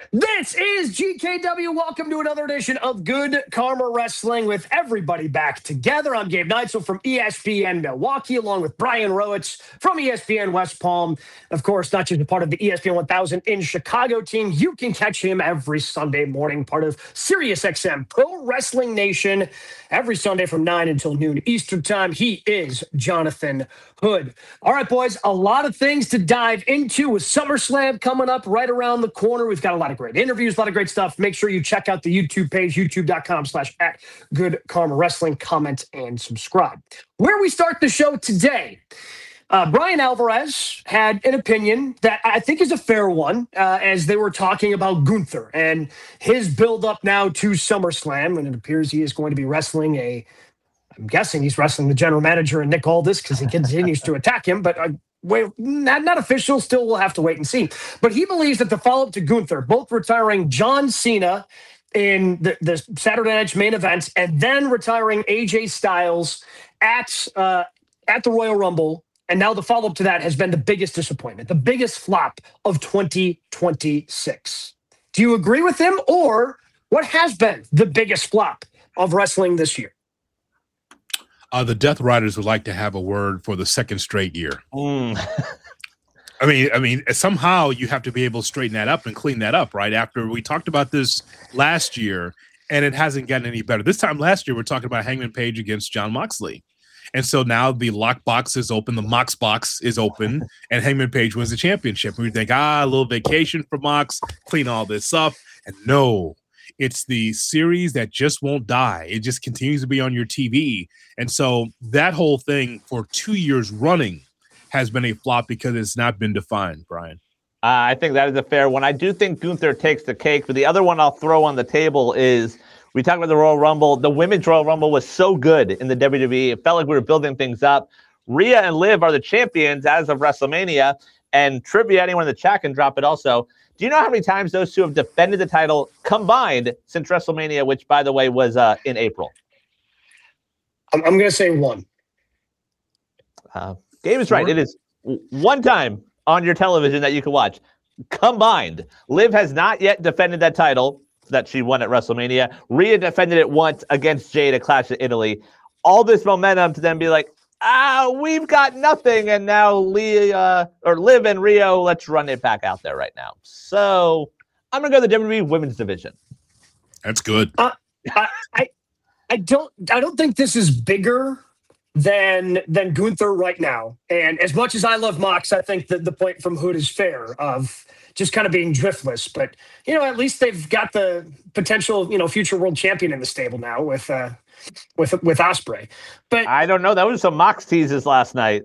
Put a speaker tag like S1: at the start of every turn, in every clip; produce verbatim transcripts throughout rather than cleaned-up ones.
S1: This is G K W. Welcome to another edition of Good Karma Wrestling with everybody back together. I'm Gabe Neitzel from E S P N Milwaukee, along with Brian Rowitz from E S P N West Palm. Of course, not just a part of the E S P N one thousand in Chicago team. You can catch him every Sunday morning, part of SiriusXM Pro Wrestling Nation, every Sunday from nine until noon Eastern time. He is Jonathan Hood. All right, boys, a lot of things to dive into with SummerSlam coming up right around the corner. We've got a lot of great interviews, a lot of great stuff. Make sure you check out the YouTube page, youtube.com slash at Good Karma Wrestling. Comment and subscribe. Where we start the show today, uh, Brian Alvarez had an opinion that I think is a fair one uh, as they were talking about Gunther and his build-up now to SummerSlam, and it appears he is going to be wrestling a I'm guessing he's wrestling the general manager and Nick Aldis because he continues to attack him, but uh, wait, not, not official. Still, we'll have to wait and see. But he believes that the follow-up to Gunther, both retiring John Cena in the, the Saturday Night's main event and then retiring A J Styles at uh, at the Royal Rumble, and now the follow-up to that has been the biggest disappointment, the biggest flop of twenty twenty-six. Do you agree with him, or what has been the biggest flop of wrestling this year?
S2: Uh, the Death Riders would like to have a word for the second straight year.
S3: Mm.
S2: I mean, I mean, somehow you have to be able to straighten that up and clean that up, right? After we talked about this last year, and it hasn't gotten any better. This time last year, we're talking about Hangman Page against Jon Moxley. And so now the lock box is open, the Mox box is open, and Hangman Page wins the championship. And we think, ah, a little vacation for Mox, clean all this up. And no. It's the series that just won't die. It just continues to be on your T V. And so that whole thing for two years running has been a flop because it's not been defined, Brian.
S3: Uh, I think that is a fair one. I do think Gunther takes the cake, but the other one I'll throw on the table is we talk about the Royal Rumble. The Women's Royal Rumble was so good in the W W E. It felt like we were building things up. Rhea and Liv are the champions as of WrestleMania. And trivia, anyone in the chat can drop it also. Do you know how many times those two have defended the title combined since WrestleMania, which, by the way, was uh, in April?
S1: I'm, I'm going to say one.
S3: Uh, Gabe is right. It is one time on your television that you can watch combined. Liv has not yet defended that title that she won at WrestleMania. Rhea defended it once against Jade at Clash of Italy. All this momentum to then be like, ah, we've got nothing, and now Leah uh, or Liv and Rio, let's run it back out there right now. So I'm gonna go to the W W E Women's Division.
S2: That's good.
S1: Uh, I, I I don't I don't think this is bigger than than Gunther right now. And as much as I love Mox, I think that the point from Hood is fair of just kind of being driftless. But you know, at least they've got the potential, you know, future world champion in the stable now with. Uh, with with Ospreay. But
S3: I don't know. That was some Mox teases last night.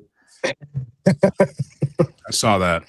S2: I saw that.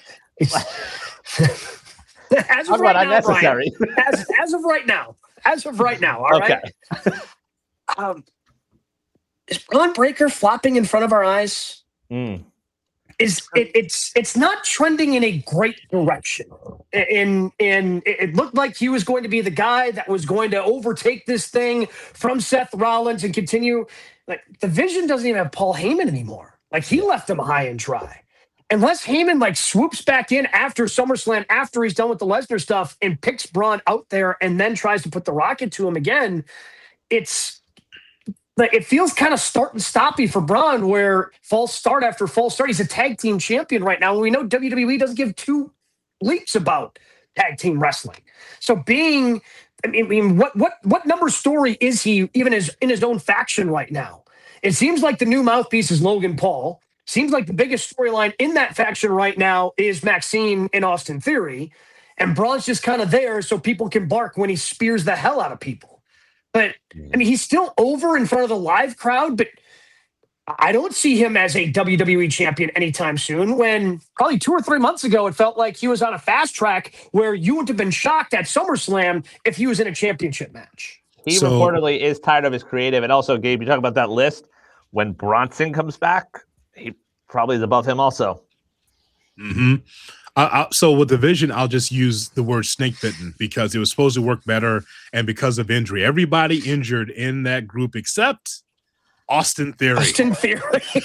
S1: as of right now,
S3: unnecessary.
S1: Brian, as, as of right now, as of right now, all
S3: okay.
S1: right. Um, is Braun Breaker flopping in front of our eyes?
S3: Mm.
S1: Is it, it's it's not trending in a great direction. In in it looked like he was going to be the guy that was going to overtake this thing from Seth Rollins and continue. Like the Vision doesn't even have Paul Heyman anymore. Like he left him high and dry. Unless Heyman like swoops back in after SummerSlam, after he's done with the Lesnar stuff, and picks Braun out there and then tries to put the rocket to him again, it's. Like it feels kind of start and stoppy for Braun, where false start after false start. He's a tag team champion right now. And we know W W E doesn't give two leaps about tag team wrestling. So being, I mean, I mean what what what number story is he even as in his own faction right now? It seems like the new mouthpiece is Logan Paul. Seems like the biggest storyline in that faction right now is Maxine and Austin Theory. And Braun's just kind of there so people can bark when he spears the hell out of people. But, I mean, he's still over in front of the live crowd, but I don't see him as a W W E champion anytime soon, when probably two or three months ago, it felt like he was on a fast track where you would have been shocked at SummerSlam if he was in a championship match.
S3: He
S2: so,
S3: reportedly is tired of his creative. And also, Gabe, you talk about that list. When Bronson comes back, he probably is above him also.
S2: Mm-hmm. I, I, so with the Vision, I'll just use the word snake bitten because it was supposed to work better, and because of injury, everybody injured in that group except Austin Theory.
S1: Austin Theory.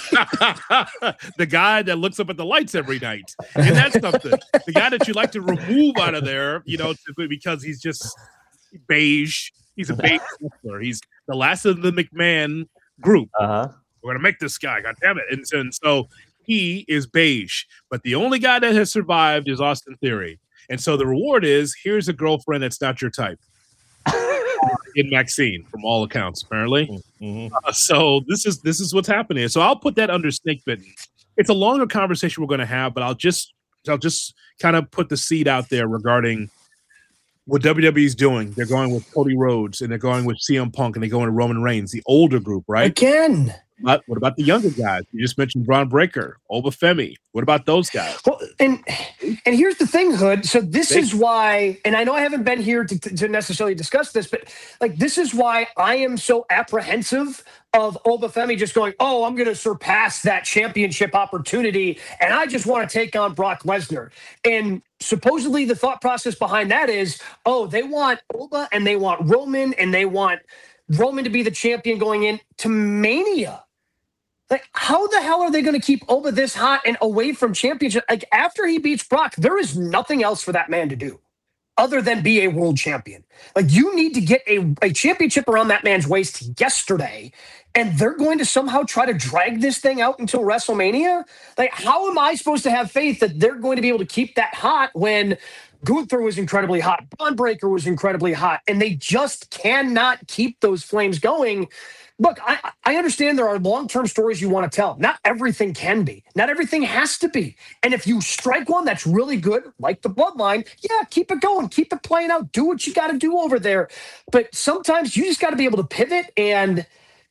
S2: The guy that looks up at the lights every night. And that's something. The guy that you like to remove out of there, you know, because he's just beige. He's a beige wrestler. He's the last of the McMahon group.
S3: Uh-huh.
S2: We're going to make this guy. God damn it. And, and so he is beige. But the only guy that has survived is Austin Theory. And so the reward is, here's a girlfriend that's not your type. In Maxine, from all accounts, apparently. Mm-hmm. Uh, so this is this is what's happening. So I'll put that under snake bitten. It's a longer conversation we're going to have, but I'll just I'll just kind of put the seed out there regarding what W W E is doing. They're going with Cody Rhodes, and they're going with C M Punk, and they're going to Roman Reigns, the older group, right?
S1: Again.
S2: But what about the younger guys? You just mentioned Braun Breaker, Obafemi. What about those guys?
S1: Well, and and here's the thing, Hood. So this is why, and I know I haven't been here to, to necessarily discuss this, but like this is why I am so apprehensive of Obafemi just going, oh, I'm going to surpass that championship opportunity, and I just want to take on Brock Lesnar. And supposedly the thought process behind that is, oh, they want Oba and they want Roman and they want Roman to be the champion going into Mania. Like, how the hell are they going to keep Oba this hot and away from championship? Like, after he beats Brock, there is nothing else for that man to do other than be a world champion. Like, you need to get a, a championship around that man's waist yesterday, and they're going to somehow try to drag this thing out until WrestleMania? Like, how am I supposed to have faith that they're going to be able to keep that hot when Gunther was incredibly hot, Braun Breaker was incredibly hot, and they just cannot keep those flames going? Look, I, I understand there are long-term stories you want to tell. Not everything can be. Not everything has to be. And if you strike one that's really good, like the Bloodline, yeah, keep it going. Keep it playing out. Do what you got to do over there. But sometimes you just got to be able to pivot. And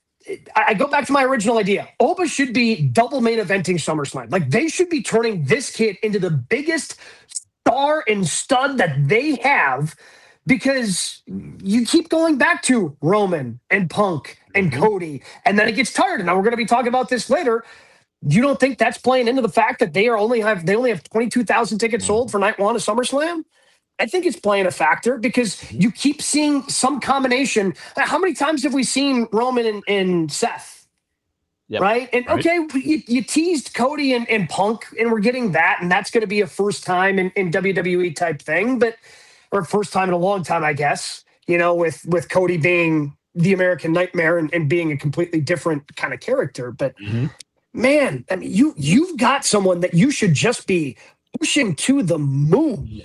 S1: I go back to my original idea. Oba should be double main eventing SummerSlam. Like, they should be turning this kid into the biggest star and stud that they have, because you keep going back to Roman and Punk and Cody, and then it gets tired. And now we're going to be talking about this later. You don't think that's playing into the fact that they are only have they only have twenty-two thousand tickets sold for night one of SummerSlam? I think it's playing a factor because you keep seeing some combination. How many times have we seen Roman and, and Seth? Yep. Right? And right. okay, you, you teased Cody and, and Punk, and we're getting that, and that's going to be a first time in, in W W E type thing, but or first time in a long time, I guess, you know, with, with Cody being the American Nightmare and, and being a completely different kind of character. But mm-hmm. man, I mean, you, you've got someone that you should just be pushing to the moon.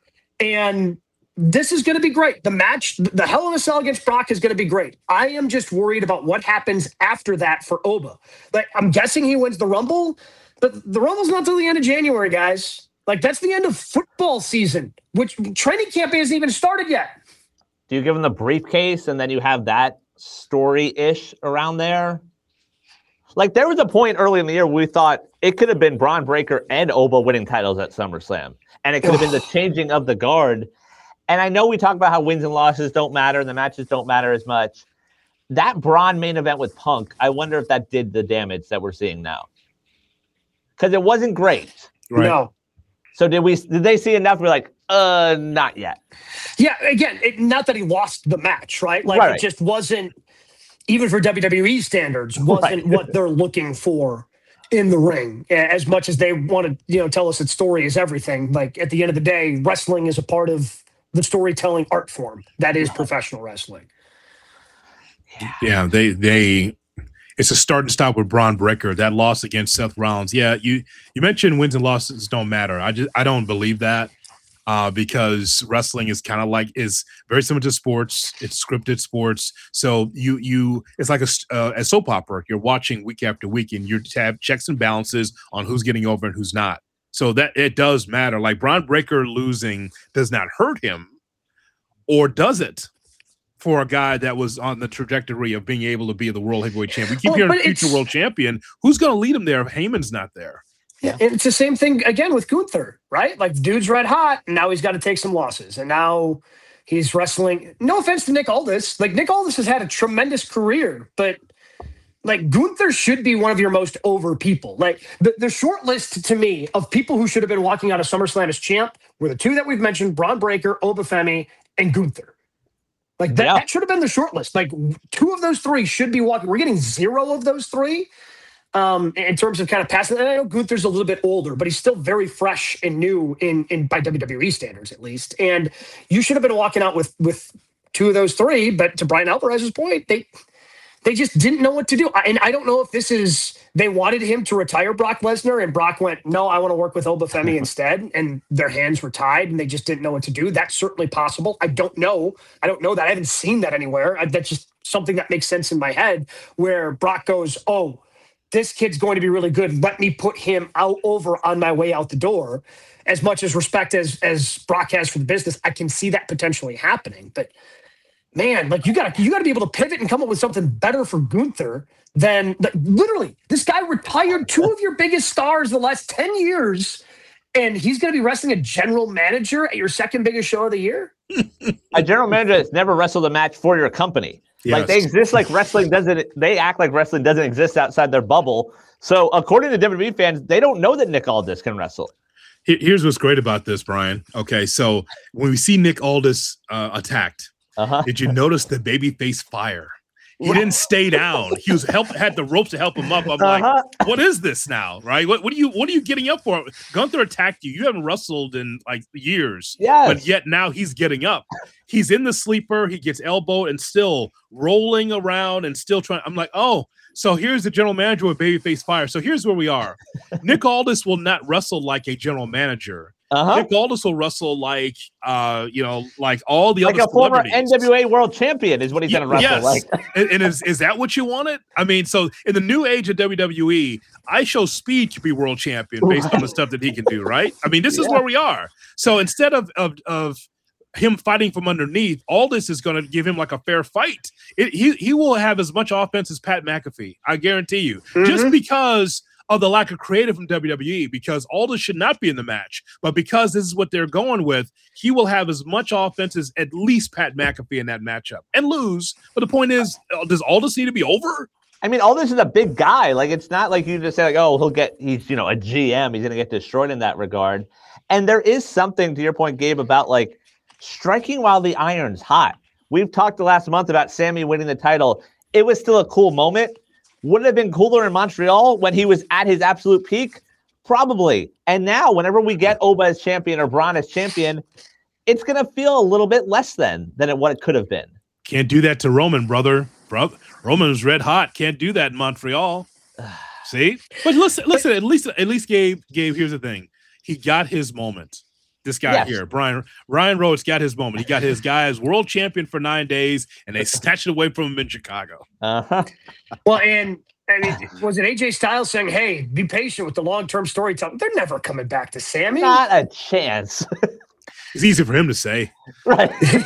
S1: And this is going to be great. The match, the Hell in a Cell against Brock is going to be great. I am just worried about what happens after that for Oba. Like, I'm guessing he wins the Rumble, but the Rumble's not till the end of January, guys. Like, that's the end of football season, which training camp hasn't even started yet.
S3: Do you give him the briefcase and then you have that story-ish around there? Like, there was a point early in the year where we thought it could have been Braun Breaker and Oba winning titles at SummerSlam. And it could have been the changing of the guard. And I know we talk about how wins and losses don't matter and the matches don't matter as much. That Braun main event with Punk, I wonder if that did the damage that we're seeing now. Because it wasn't great.
S1: Right. No.
S3: So did we? Did they see enough? We're like, uh, not yet.
S1: Yeah, again, it, not that he lost the match, right? Like, right. It just wasn't, even for W W E standards, wasn't right. what they're looking for in the ring. As much as they want to, you know, tell us that story is everything. Like, at the end of the day, wrestling is a part of the storytelling art form that is professional wrestling.
S2: Yeah, yeah they they. It's a start and stop with Braun Breaker. That loss against Seth Rollins. Yeah, you you mentioned wins and losses don't matter. I just I don't believe that uh, because wrestling is kind of like is very similar to sports. It's scripted sports, so you you it's like a, uh, a soap opera. You're watching week after week, and you have checks and balances on who's getting over and who's not. So that it does matter. Like, Braun Breaker losing does not hurt him, or does it? For a guy that was on the trajectory of being able to be the world heavyweight champion. We keep well, hearing future world champion. Who's going to lead him there if Heyman's not there?
S1: Yeah, it's the same thing again with Gunther, right? Like, dude's red hot, and now he's got to take some losses. And now he's wrestling. No offense to Nick Aldis. Like, Nick Aldis has had a tremendous career, but like, Gunther should be one of your most over people. Like, the, the short list to me of people who should have been walking out of SummerSlam as champ were the two that we've mentioned, Braun Breaker, Obafemi, and Gunther. Like that,
S3: Yeah.
S1: that should have been the short list. Like two of those three should be walking. We're getting zero of those three um, in terms of kind of passing. And I know Gunther's a little bit older, but he's still very fresh and new in, in by W W E standards, at least. And you should have been walking out with with two of those three. But to Brian Alvarez's point, they they just didn't know what to do. And I don't know if this is they wanted him to retire Brock Lesnar, and Brock went, no, I want to work with Obafemi instead. And their hands were tied, and they just didn't know what to do. That's certainly possible. I don't know. I don't know that. I haven't seen that anywhere. I, that's just something that makes sense in my head, where Brock goes, oh, this kid's going to be really good. Let me put him out over on my way out the door. As much as respect as as Brock has for the business, I can see that potentially happening. But man, like you got to you got to be able to pivot and come up with something better for Gunther than like, literally this guy retired two of your biggest stars the last ten years, and he's going to be wrestling a general manager at your second biggest show of the year.
S3: A general manager that's never wrestled a match for your company.
S2: Yes.
S3: Like they exist like wrestling doesn't. They act like wrestling doesn't exist outside their bubble. So according to W W E fans, they don't know that Nick Aldis can wrestle.
S2: Here's what's great about this, Brian. Okay, so when we see Nick Aldis uh, attacked,
S3: Uh-huh.
S2: did you notice the babyface fire? He didn't stay down. He was help had the ropes to help him up. I'm
S3: Uh-huh.
S2: like, what is this now? Right? What what are you what are you getting up for? Gunther attacked you. You haven't wrestled in like years.
S3: Yes.
S2: But yet now he's getting up. He's in the sleeper, he gets elbowed and still rolling around and still trying. I'm like, oh, so here's the general manager with babyface fire. So here's where we are. Nick Aldis will not wrestle like a general manager.
S3: Uh-huh.
S2: Nick Aldis will wrestle like, uh, you know, like all the
S3: Like
S2: other
S3: a former
S2: celebrities.
S3: N W A world champion is what he's going to wrestle
S2: Yes.
S3: like.
S2: and, and is, is that what you wanted? I mean, so in the new age of W W E, I show Speed could be world champion based on the stuff that he can do, right? I mean, this is
S3: Yeah.
S2: where we are. So instead of of of him fighting from underneath, all this is going to give him like a fair fight. It, he he will have as much offense as Pat McAfee, I guarantee you, just because of the lack of creative from W W E, because Aldis should not be in the match, but because this is what they're going with, he will have as much offense as at least Pat McAfee in that matchup and lose. But the point is, uh, does Aldis need to be over?
S3: I mean, Aldis is a big guy. Like, it's not like you just say, like, oh, he'll get, he's, you know, a G M. He's going to get destroyed in that regard. And there is something, to your point, Gabe, about, like, striking while the iron's hot. We've talked the last month about Sammy winning the title. It was still a cool moment. Would it have been cooler in Montreal when he was at his absolute peak? Probably. And now, whenever we get Oba as champion or Braun as champion, it's going to feel a little bit less than than it, what it could have been.
S2: Can't do that to Roman, brother. Bro, Roman's red hot. Can't do that in Montreal. See? But listen, listen. At least, at least, Gabe. Gabe. Here's the thing. He got his moment. This guy
S3: Yes.
S2: here, Brian Ryan Rhodes, got his moment. He got his guy as world champion for nine days, and they snatched it away from him in Chicago.
S3: Uh-huh.
S1: Well, and I mean, was it A J Styles saying, "Hey, be patient with the long-term storytelling"? They're never coming back to Sammy.
S3: Not a chance.
S2: It's easy for him to say.
S3: Right.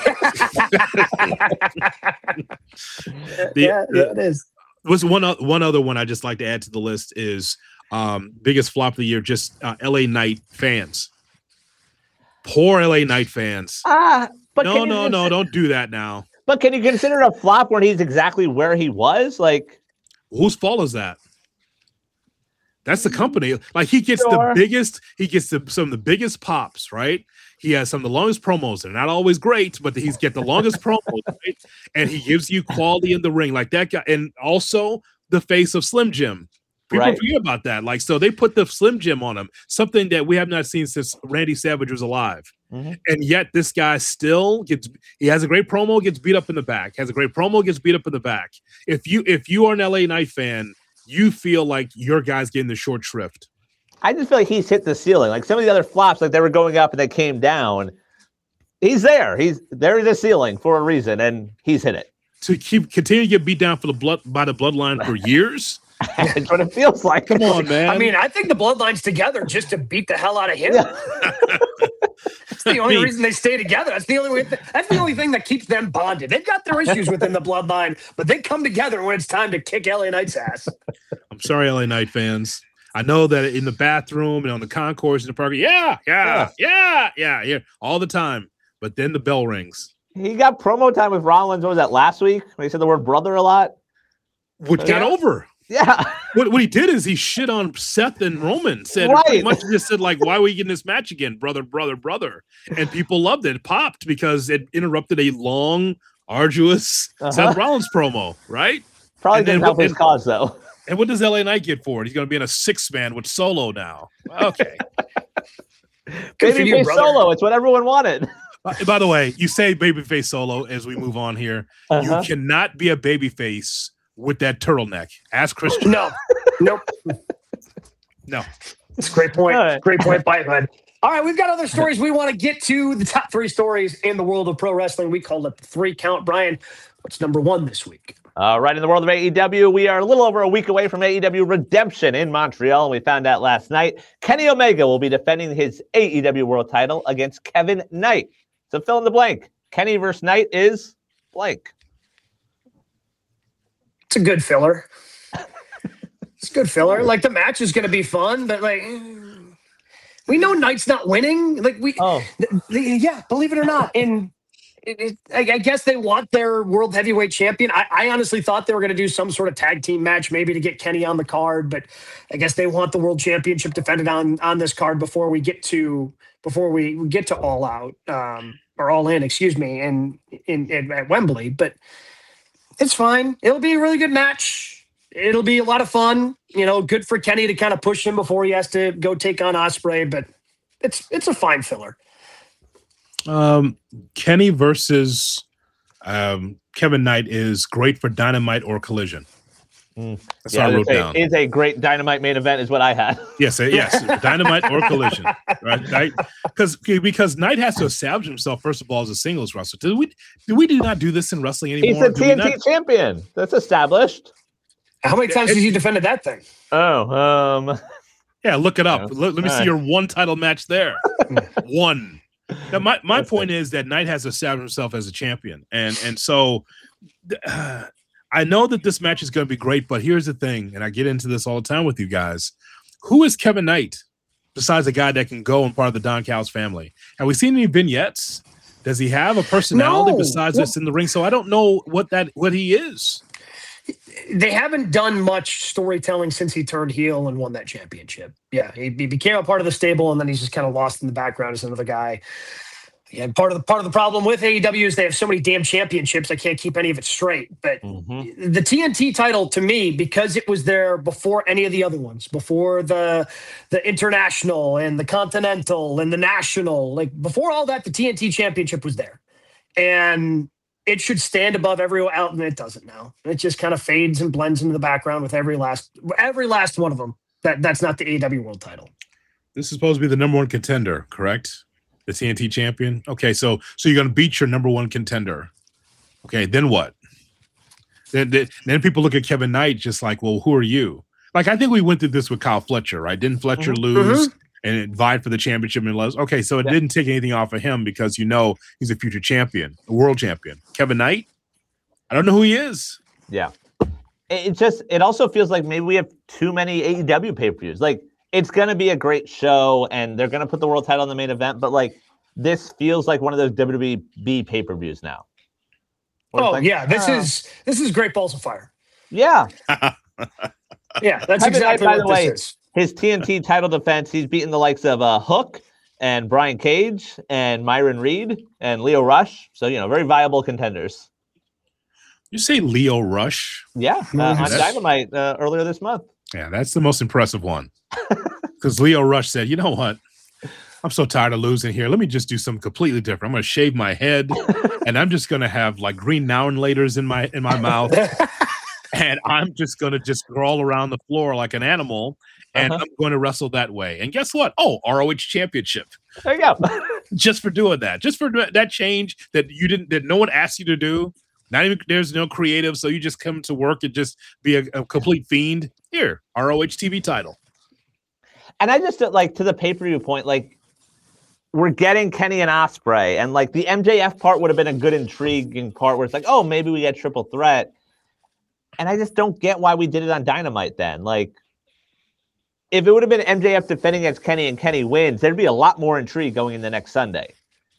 S2: The-
S1: yeah,
S2: the-
S1: yeah, it is.
S2: was one o- one other one I just like to add to the list is um, biggest flop of the year. Just uh, L A Knight fans. Poor L A Knight fans.
S3: Ah, but
S2: No,
S3: can you
S2: no,
S3: cons-
S2: no! Don't do that now.
S3: But can you consider it a flop when he's exactly where he was? Like,
S2: Whose fault is that? That's the company. Like he gets
S3: Sure.
S2: the biggest. He gets the, some of the biggest pops. Right. He has some of the longest promos. They're not always great, but he's get the longest promos. Right? And he gives you quality in the ring, like that guy. And also the face of Slim Jim. People
S3: Right.
S2: forget about that. Like, so they put the Slim Jim on him, something that we have not seen since Randy Savage was alive.
S3: Mhm.
S2: And yet this guy still gets, he has a great promo, gets beat up in the back, has a great promo, gets beat up in the back. If you, if you are an L A Knight fan, you feel like your guy's getting the short shrift.
S3: I just feel like he's hit the ceiling. Like some of the other flops, like they were going up and they came down. He's there. He's there is a ceiling for a reason, and he's hit it.
S2: To keep, continue to get beat down for the blood by the bloodline for years.
S3: That's what it feels like.
S2: Come on, man.
S1: I mean, I think the bloodline's together just to beat the hell out of him.
S3: Yeah.
S1: That's the only
S2: I mean-
S1: reason they stay together. That's the only way. That's the only thing that keeps them bonded. They've got their issues within the bloodline, but they come together when it's time to kick L A Knight's ass.
S2: I'm sorry, L A Knight fans. I know that in the bathroom and on the concourse in the park, yeah, yeah, yeah, yeah, yeah, all the time. But then the bell rings.
S3: He got promo time with Rollins. What was that, last week? When he said the word brother a lot?
S2: What got
S3: Yeah.
S2: over?
S3: Yeah.
S2: What, what he did is he shit on Seth and Roman. Said pretty
S3: Right.
S2: much just said like, "Why are we getting this match again, brother, brother, brother?" And people loved it. It popped because it interrupted a long arduous
S3: Uh-huh.
S2: Seth Rollins promo, right?
S3: Probably
S2: And then
S3: didn't help
S2: what-
S3: his cause though.
S2: And what does L A Knight get for it? He's going to be in a six man with Solo now. Okay.
S1: Good for you,
S3: Babyface
S1: brother.
S3: Solo. It's what everyone wanted.
S2: by, by the way, you say babyface Solo as we move on here.
S3: Uh-huh.
S2: You cannot be a babyface with that turtleneck. Ask Christian.
S1: No, nope.
S2: No.
S1: It's a great point.
S3: All right.
S1: Great point, Bitehead. All right, we've got other stories we want to get to. The top three stories in the world of pro wrestling. We call it the three count. Brian, what's number one this week?
S3: Uh, right in the world of A E W, we are a little over a week away from A E W Redemption in Montreal, and we found out last night Kenny Omega will be defending his A E W World Title against Kevin Knight. So fill in the blank. Kenny versus Knight is blank.
S1: It's a good filler. It's a good filler. Like, the match is going to be fun, but like, we know Knight's not winning. Like, we,
S3: Oh.
S1: th- th- yeah, believe it or not. And it, it, I, I guess they want their world heavyweight champion. I, I honestly thought they were going to do some sort of tag team match, maybe to get Kenny on the card, but I guess they want the world championship defended on on this card before we get to before we, we get to All Out um, or All In, excuse me, and in, in at Wembley. But it's fine. It'll be a really good match. It'll be a lot of fun. You know, good for Kenny to kind of push him before he has to go take on Ospreay. But it's it's a fine filler.
S2: Um, Kenny versus um, Kevin Knight is great for Dynamite or Collision.
S3: Mm.
S2: That's
S3: Yeah,
S2: what I wrote
S3: it's a,
S2: down.
S3: it's a great Dynamite main event is what I had.
S2: Yes, uh, yes, Dynamite or Collision, right? Knight, because because Knight has to establish himself first of all as a singles wrestler. Did we do we do not do this in wrestling
S3: He's
S2: anymore?
S3: the
S2: Do we
S3: T N T
S2: not?
S3: champion. That's established.
S1: How many times has he defended that thing?
S3: Oh, um,
S2: Yeah, look it up.
S3: Yeah.
S2: Let, let me
S3: All
S2: see
S3: right.
S2: your one title match there. One. Now, my my
S3: That's
S2: point is that Knight has established himself as a champion, and and so uh, I know that this match is going to be great. But here's the thing, and I get into this all the time with you guys: who is Kevin Knight besides a guy that can go and part of the Don Callis family? Have we seen any vignettes? Does he have a personality
S1: No.
S2: besides
S1: Well-
S2: this in the ring? So I don't know what that what he is.
S1: They haven't done much storytelling since he turned heel and won that championship. Yeah, he, he became a part of the stable, and then he's just kind of lost in the background as another guy. Yeah, part of the part of the problem with A E W is they have so many damn championships. I can't keep any of it straight. But
S3: mhm.
S1: the T N T title, to me, because it was there before any of the other ones, before the the international and the continental and the national, like before all that, the T N T championship was there, and it should stand above everyone else, and it doesn't now. It just kind of fades and blends into the background with every last every last one of them. That that's not the A E W world title.
S2: This is supposed to be the number one contender, correct? The T N T champion. Okay, so so you're going to beat your number one contender. Okay, then what? Then, then then people look at Kevin Knight just like, well, who are you? Like I think we went through this with Kyle Fletcher, right? Didn't Fletcher
S3: Mhm.
S2: lose and it vied for the championship and lost? Okay, so it
S3: Yeah.
S2: didn't take anything off of him because you know he's a future champion, a world champion. Kevin Knight, I don't know who he is.
S3: Yeah. It it just, it also feels like maybe we have too many A E W pay-per-views. Like, it's going to be a great show, and they're going to put the world title in the main event, but, like, this feels like one of those W W E pay-per-views now. Where it's
S1: Oh
S3: like,
S1: yeah, this
S3: uh,
S1: is this is Great Balls of Fire.
S3: Yeah.
S1: Yeah, that's
S3: Kevin Knight,
S1: exactly
S3: by
S1: what
S3: the way,
S1: this is.
S3: His T N T title defense, he's beaten the likes of uh, Hook and Brian Cage and Myron Reed and Leo Rush. So, you know, very viable contenders.
S2: You say Leo Rush?
S3: Yeah. Uh,
S1: Mhm.
S3: on
S2: That's-
S3: Dynamite uh, earlier this month.
S2: Yeah, that's the most impressive one. Because Leo Rush said, you know what? I'm so tired of losing here. Let me just do something completely different. I'm going to shave my head, and I'm just going to have like green now and laters in my in my mouth, and I'm just going to just crawl around the floor like an animal, and
S3: Uh-huh.
S2: I'm going to wrestle that way. And guess what? Oh, R O H championship.
S3: There you go.
S2: Just for doing that. Just for that change that you didn't, that no one asked you to do. Not even, there's no creative, so you just come to work and just be a, a complete fiend. Here, R O H T V title.
S3: And I just, like, to the pay-per-view point, like, we're getting Kenny and Ospreay, and, like, the M J F part would have been a good, intriguing part where it's like, oh, maybe we get triple threat. And I just don't get why we did it on Dynamite then. Like, if it would have been M J F defending against Kenny and Kenny wins, there'd be a lot more intrigue going in the next Sunday.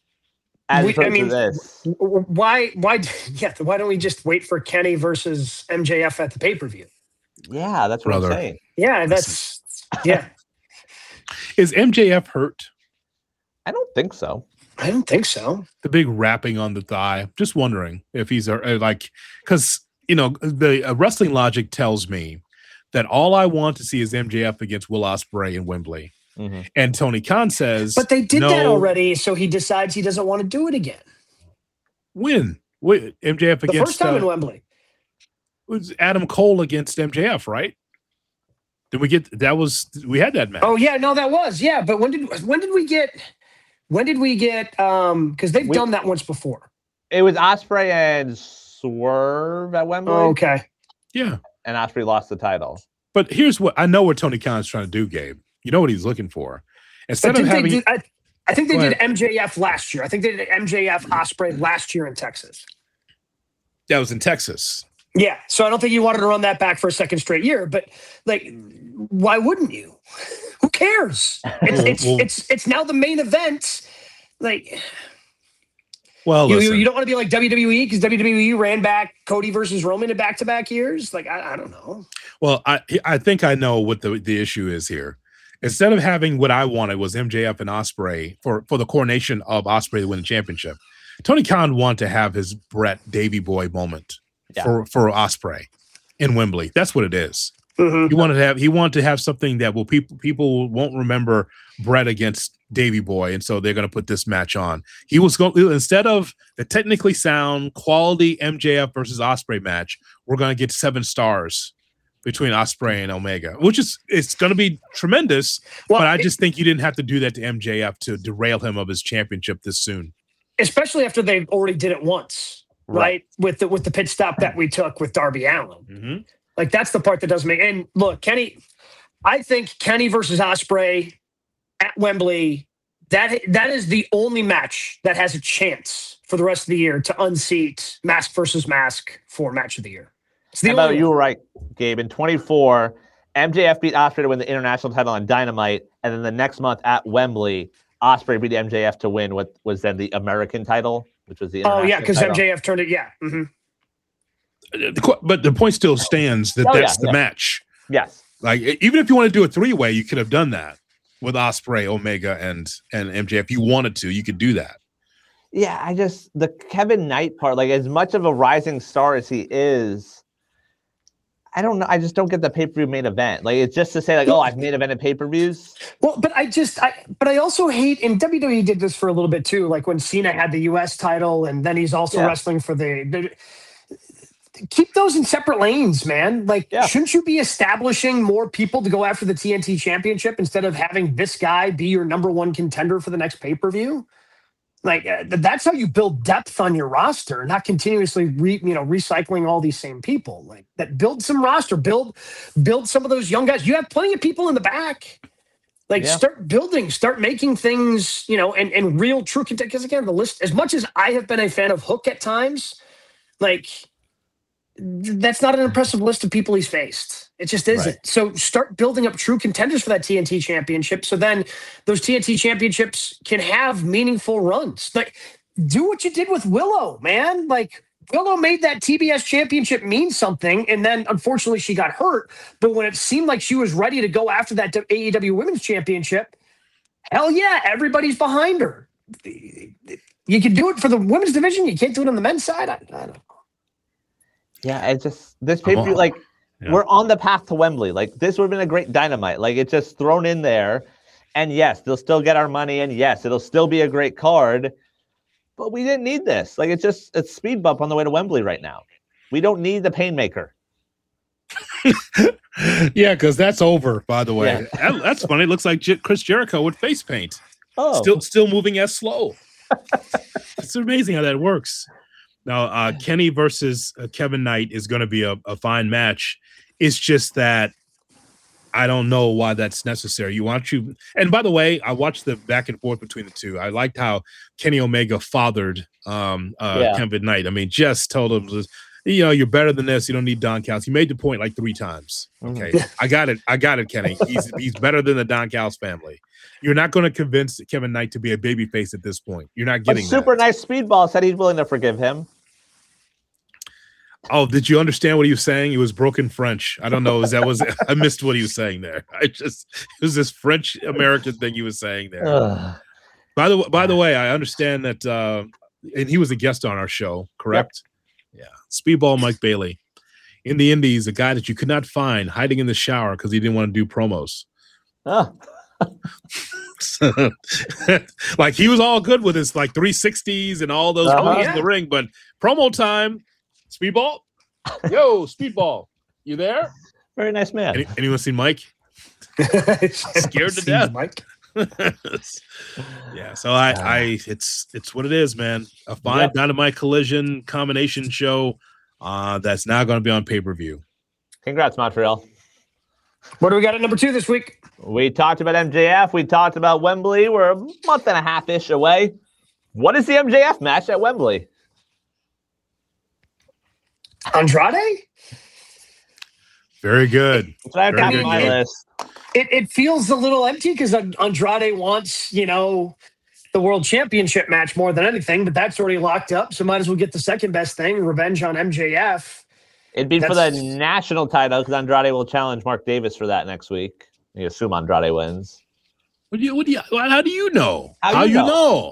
S3: As
S1: We- I
S3: opposed
S1: mean,
S3: to this.
S1: W- Why? Why? Yeah. Why don't we just wait for Kenny versus M J F at the pay per view?
S3: Yeah, that's what
S2: Brother.
S3: I'm saying.
S1: Yeah, that's yeah.
S2: Is M J F hurt?
S3: I don't think so.
S1: I don't think so.
S2: The big wrapping on the thigh. Just wondering if he's uh, like, because, you know, the uh, wrestling logic tells me that all I want to see is M J F against Will Ospreay in Wembley. Mm-hmm. And Tony Khan says,
S1: but they did
S2: no,
S1: that already, so he decides he doesn't want to do it again.
S2: When? Wait, M J F against
S1: the first time
S2: uh,
S1: in Wembley.
S2: It was Adam Cole against M J F, right? Did we get that? Was we had that match?
S1: Oh yeah, no, that was yeah. But when did when did we get? When did we get? Um, because they've we, done that once before.
S3: It was Ospreay and Swerve at Wembley.
S1: Oh, okay.
S2: Yeah,
S3: and Ospreay lost the title.
S2: But here's what I know: what Tony Khan's trying to do, Gabe. You know what he's looking for. Instead of having,
S1: do, I, I think they did M J F last year. I think they did M J F Ospreay last year in Texas.
S2: That was in Texas.
S1: Yeah, so I don't think you wanted to run that back for a second straight year. But like, why wouldn't you? Who cares? It's it's well, it's it's now the main event. Like,
S2: well,
S1: you, you don't want to be like W W E because W W E ran back Cody versus Roman in back to back years. Like, I, I don't know.
S2: Well, I I think I know what the the issue is here. Instead of having what I wanted was M J F and Ospreay for for the coronation of Ospreay to win the championship, Tony Khan wanted to have his Brett Davey Boy moment. Yeah. For for Ospreay in Wembley, that's what it is. Mm-hmm. He wanted to have he wanted to have something that will people people won't remember Brett against Davey Boy, and so they're going to put this match on. He was going instead of the technically sound quality M J F versus Ospreay match, we're going to get seven stars between Ospreay and Omega, which is it's going to be tremendous. Well, but I it, just think you didn't have to do that to M J F to derail him of his championship this soon,
S1: especially after they already did it once. Right. right, with the with the pit stop that we took with Darby Allin, mm-hmm. like that's the part that doesn't make. And look, Kenny, I think Kenny versus Ospreay at Wembley, that that is the only match that has a chance for the rest of the year to unseat Mask versus Mask for match of the year.
S3: It's the How about you were right, Gabe. In twenty-four, M J F beat Ospreay to win the international title on Dynamite, and then the next month at Wembley, Ospreay beat M J F to win what was then the American title. Which was the
S1: oh yeah, because M J F turned it. Yeah, mm-hmm.
S2: But the point still stands that oh, that's yeah, the
S3: yeah.
S2: match.
S3: Yes,
S2: like even if you want to do a three way, you could have done that with Ospreay, Omega, and and M J F. If you wanted to, you could do that.
S3: Yeah, I just the Kevin Knight part, like as much of a rising star as he is, I don't know. I just don't get the pay per view main event. Like it's just to say, like, oh, I've main evented pay per views.
S1: Well, but I just, I, but I also hate, and W W E did this for a little bit too. Like when Cena had the U S title, and then he's also yeah. wrestling for the, the. Keep those in separate lanes, man. Like, yeah. shouldn't you be establishing more people to go after the T N T Championship instead of having this guy be your number one contender for the next pay per view? Like uh, that's how you build depth on your roster, not continuously re, you know recycling all these same people. Like that, build some roster, build build some of those young guys. You have plenty of people in the back. Like yeah. start building, start making things, you know, and and real true contenders. Because again, the list. As much as I have been a fan of Hook at times, like that's not an impressive list of people he's faced. It just isn't. Right. So start building up true contenders for that T N T championship. So then those T N T championships can have meaningful runs. Like do what you did with Willow, man. Like Willow made that T B S championship mean something. And then unfortunately she got hurt. But when it seemed like she was ready to go after that A E W women's championship, hell yeah, everybody's behind her. You can do it for the women's division. You can't do it on the men's side. I, I don't know.
S3: Yeah, it's just this pay per view, like yeah. we're on the path to Wembley. Like this would have been a great Dynamite. Like it's just thrown in there, and yes, they'll still get our money, and yes, it'll still be a great card. But we didn't need this. Like it's just a speed bump on the way to Wembley right now. We don't need the Painmaker.
S2: Yeah, because that's over. By the way, yeah. that, that's funny. It looks like J- Chris Jericho with face paint. Oh, still still moving as slow. It's amazing how that works. Now, uh, Kenny versus uh, Kevin Knight is going to be a, a fine match. It's just that I don't know why that's necessary. You want you, and by the way, I watched the back and forth between the two. I liked how Kenny Omega fathered um, uh, yeah. Kevin Knight. I mean, just told him, you know, you're better than this. You don't need Don Callis. He made the point like three times. Okay, mm-hmm. I got it. I got it, Kenny. He's he's better than the Don Callis family. You're not going to convince Kevin Knight to be a babyface at this point. You're not getting.
S3: A super
S2: that.
S3: nice Speedball said he's willing to forgive him.
S2: Oh, did you understand what he was saying? It was broken French. I don't know. Is that was I missed what he was saying there. I just it was this French American thing he was saying there. Uh, By the by the way, I understand that, uh, and he was a guest on our show, correct? Yep. Yeah. Speedball Mike Bailey. In the Indies, a guy that you could not find hiding in the shower because he didn't want to do promos.
S3: Oh.
S2: Like he was all good with his like three sixties and all those
S3: Uh-huh.
S2: moves
S1: Yeah.
S2: in the ring, but promo time, Speedball, yo, Speedball, you there?
S3: Very nice man.
S2: Any, anyone seen Mike? Scared to death.
S1: Mike.
S2: Yeah, so I, I, it's it's what it is, man. A fine
S3: Yep.
S2: Dynamite Collision combination show uh, that's now going to be on pay per view.
S3: Congrats, Montreal.
S1: What do we got at number two this week?
S3: We talked about M J F. We talked about Wembley. We're a month and a half-ish away. What is the M J F match at Wembley?
S1: Andrade?
S2: Very good.
S3: That's what I've
S2: Very
S3: got
S2: good
S3: on my
S2: game.
S3: list.
S1: It, it feels a little empty because Andrade wants, you know, the world championship match more than anything, but that's already locked up. So might as well get the second best thing, revenge on M J F.
S3: It'd be for the
S1: That's-
S3: national title because Andrade will challenge Mark Davis for that next week. You assume Andrade wins.
S2: What do you? What do you? How do you know?
S3: How you
S2: you know?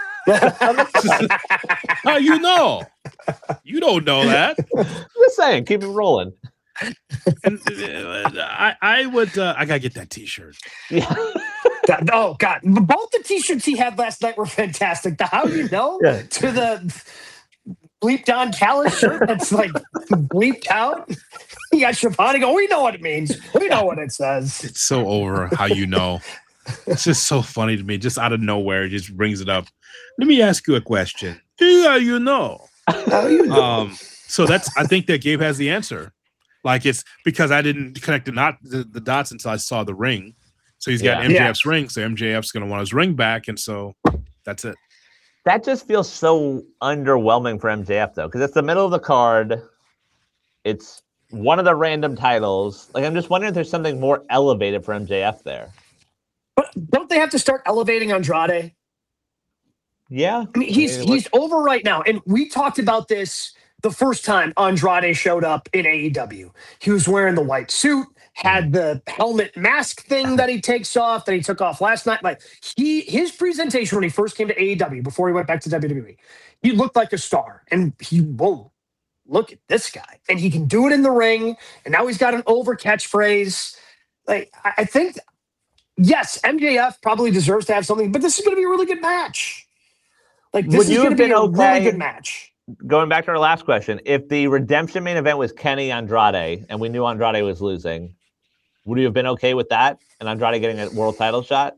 S2: How you know? You don't know that.
S3: Just saying, keep it rolling.
S2: And, uh, I, I would. Uh, I gotta get that T-shirt.
S3: Yeah.
S1: That- oh God! Both the T-shirts he had last night were fantastic. The how you know
S3: Yeah.
S1: to the bleeped on Callis shirt that's like bleeped out. You got Schiavone go. We know what it means. We know what it says.
S2: It's so over. How you know? It's just so funny to me. Just out of nowhere, it just brings it up. Let me ask you a question. Yeah, you know.
S1: How you know?
S2: Um. So that's. I think that Gabe has the answer. Like it's because I didn't connect the not the, the dots until I saw the ring. So he's got
S3: Yeah.
S2: M J F's ring. So M J F's going to want his ring back, and so that's it.
S3: That just feels so underwhelming for M J F though, because it's the middle of the card. It's one of the random titles. Like I'm just wondering if there's something more elevated for M J F there.
S1: But don't they have to start elevating Andrade?
S3: Yeah.
S1: I mean, he's
S3: I mean,
S1: he's over right now, and we talked about this the first time Andrade showed up in A E W. He was wearing the white suit, had the helmet mask thing that he takes off that he took off last night. Like he, his presentation when he first came to A E W before he went back to W W E, he looked like a star, and he whoa, look at this guy, and he can do it in the ring. And now he's got an over catchphrase. Like I, I think, yes, M J F probably deserves to have something, but this is going to be a really good match. Like this
S3: Would
S1: is
S3: you
S1: going to
S3: have
S1: be a
S3: been
S1: really
S3: okay-
S1: good match.
S3: Going back to our last question, if the redemption main event was Kenny Andrade and we knew Andrade was losing, would you have been okay with that and Andrade getting a world title shot?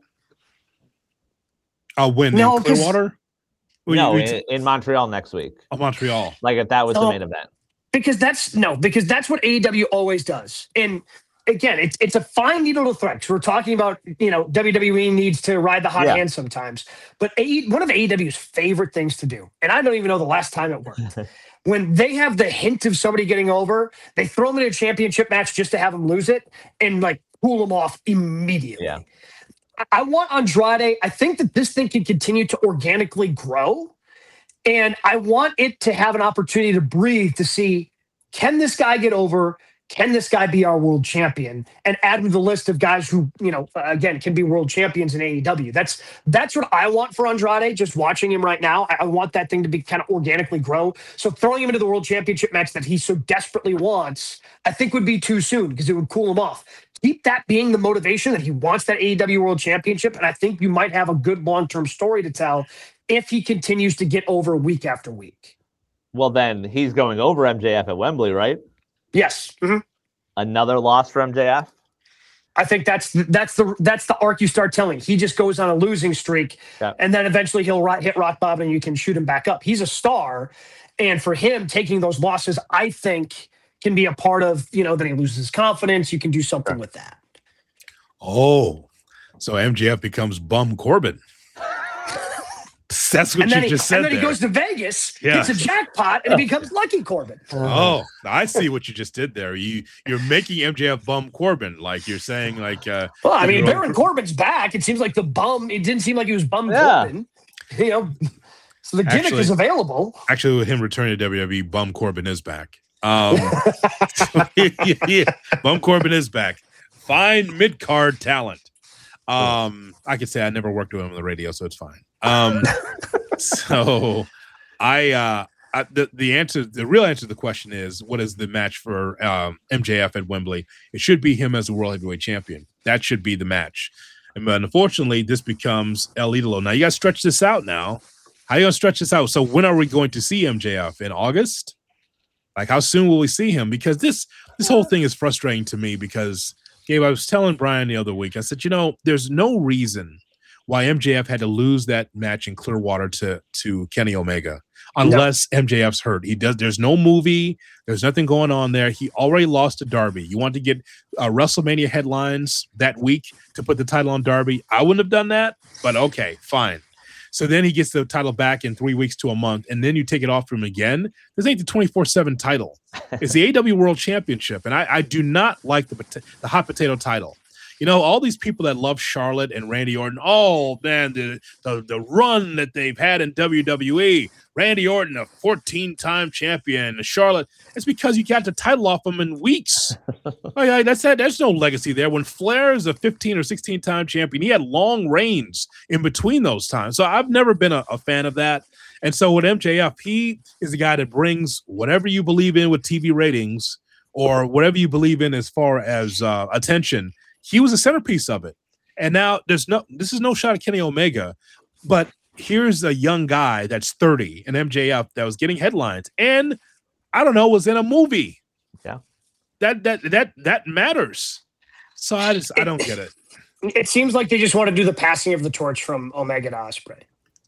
S2: I'll win
S1: No,
S2: in
S1: 'cause-
S2: Clearwater. We-
S3: No,
S2: we-
S3: in, in Montreal next week.
S2: oh, Montreal.
S3: Like if that was the
S1: No.
S3: main event.
S1: Because that's no, because that's what A E W always does. And again, it's it's a fine needle to thread. 'Cause we're talking about, you know, W W E needs to ride the hot
S3: Yeah.
S1: hand sometimes. But A E one of A E W's favorite things to do, and I don't even know the last time it worked. When they have the hint of somebody getting over, they throw them in a championship match just to have them lose it and like cool them off immediately.
S3: Yeah.
S1: I- I want Andrade. I think that this thing can continue to organically grow. And I want it to have an opportunity to breathe to see, can this guy get over? Can this guy be our world champion? And add to the list of guys who, you know, uh, again, can be world champions in A E W. That's that's what I want for Andrade, just watching him right now. I, I want that thing to be kind of organically grow. So throwing him into the world championship match that he so desperately wants, I think would be too soon because it would cool him off. Keep that being the motivation that he wants that A E W world championship. And I think you might have a good long-term story to tell if he continues to get over week after week.
S3: Well, then he's going over M J F at Wembley, right?
S1: Yes. Mhm.
S3: Another loss for M J F?
S1: I think that's that's the that's the arc you start telling. He just goes on a losing streak,
S3: Yeah.
S1: and then eventually he'll ro- hit rock bottom, and you can shoot him back up. He's a star, and for him taking those losses, I think can be a part of, you know, that he loses his confidence. You can do something with that.
S2: Oh, so M J F becomes Bum Corbin. That's what
S1: And
S2: you
S1: then, he,
S2: just said
S1: and then
S2: there.
S1: he goes to Vegas,
S2: Yeah.
S1: gets a jackpot, and he becomes Lucky Corbin.
S2: Oh, I see what you just did there. You you're making M J F Bum Corbin, like you're saying, like uh,
S1: Well, I mean,
S2: you know,
S1: Baron Corbin's back. It seems like the bum. It didn't seem like he was bum
S3: Yeah.
S1: Corbin. You know, so the gimmick
S2: Actually-
S1: is available.
S2: actually with him returning to W W E, Bum Corbin is back. Um, yeah, yeah, Bum Corbin is back. Fine mid card talent. Um, I could say I never worked with him on the radio, so it's fine. Um, so I, uh, I the the answer, the real answer to the question is, what is the match for um, M J F at Wembley? It should be him as a world heavyweight champion. That should be the match. And but unfortunately, this becomes El Idolo. Now you got to stretch this out. Now, how are you going to stretch this out? So when are we going to see M J F in August? Like, how soon will we see him? Because this this whole thing is frustrating to me. Because Gabe, I was telling Brian the other week, I said, you know, there's no reason why M J F had to lose that match in Clearwater to to Kenny Omega, unless no. M J F's hurt. He does. There's no movie. There's nothing going on there. He already lost to Darby. You want to get uh, WrestleMania headlines that week to put the title on Darby? I wouldn't have done that, but okay, fine. So then he gets the title back in three weeks to a month, and then you take it off from him again. This ain't the twenty-four seven title. It's the A E W World Championship, and I, I do not like the the hot potato title. You know, all these people that love Charlotte and Randy Orton, oh, man, the, the, the run that they've had in W W E. Randy Orton, a fourteen-time champion. Charlotte, it's because you got the title off them in weeks. Oh, yeah, that's that. There's no legacy there. When Flair is a fifteen or sixteen-time champion, he had long reigns in between those times. So I've never been a, a fan of that. And so with M J F, he is the guy that brings whatever you believe in with T V ratings or whatever you believe in as far as uh, attention. He was a centerpiece of it. And now there's no, this is no shot at Kenny Omega, but here's a young guy that's thirty, an M J F that was getting headlines and I don't know, was in a movie.
S3: Yeah.
S2: That, that, that, that matters. So I just, I don't get it.
S1: It seems like they just want to do the passing of the torch from Omega to Ospreay.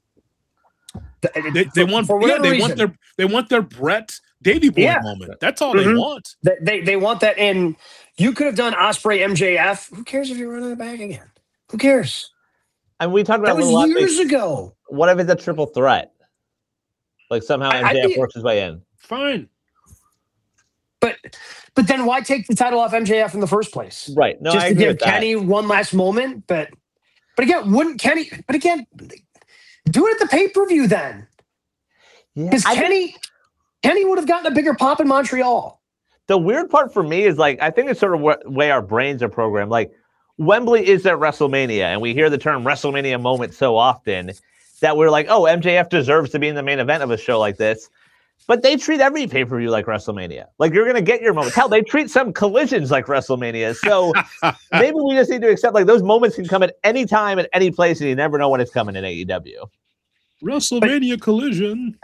S2: They, they want, for yeah, they reason. want their, they want their Brett Davey Boy yeah. moment. That's all mm-hmm. they want.
S1: They, they, they want that. And you could have done Ospreay M J F. Who cares if you're running it back again? Who cares?
S3: And we talked about
S1: that was years ago.
S3: What if it's a triple threat? Like somehow M J F be, works his way in.
S2: Fine.
S1: But but then why take the title off M J F in the first place?
S3: Right. No,
S1: Just
S3: I
S1: to
S3: agree
S1: give
S3: with that.
S1: Kenny one last moment. But but again, wouldn't Kenny? But again, do it at the pay per view then. Because yeah, Kenny Kenny would have gotten a bigger pop in Montreal.
S3: The weird part for me is like I think it's sort of what way our brains are programmed. Like Wembley is at WrestleMania, and we hear the term WrestleMania moment so often that we're like, oh, M J F deserves to be in the main event of a show like this. But they treat every pay-per-view like WrestleMania. Like, you're going to get your moments. Hell, they treat some collisions like WrestleMania. So maybe we just need to accept, like, those moments can come at any time, at any place, and you never know when it's coming in A E W.
S2: WrestleMania but- collision.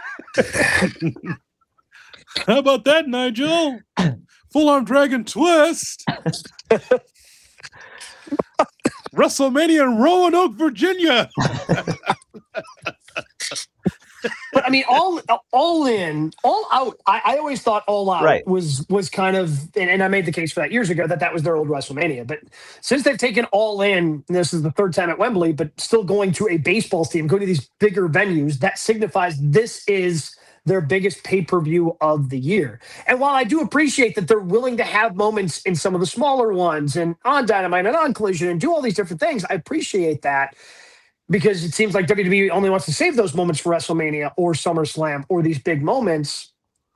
S2: How about that, Nigel? Full-on Dragon Twist. WrestleMania in Roanoke, Virginia.
S1: But I mean, all all in, all out. I, I always thought all out
S3: right.
S1: was was kind of, and, and I made the case for that years ago that that was their old WrestleMania. But since they've taken all in, and this is the third time at Wembley, but still going to a baseball stadium, going to these bigger venues, that signifies this is their biggest pay-per-view of the year. And while I do appreciate that they're willing to have moments in some of the smaller ones and on Dynamite and on Collision and do all these different things, I appreciate that. Because it seems like W W E only wants to save those moments for WrestleMania or SummerSlam or these big moments.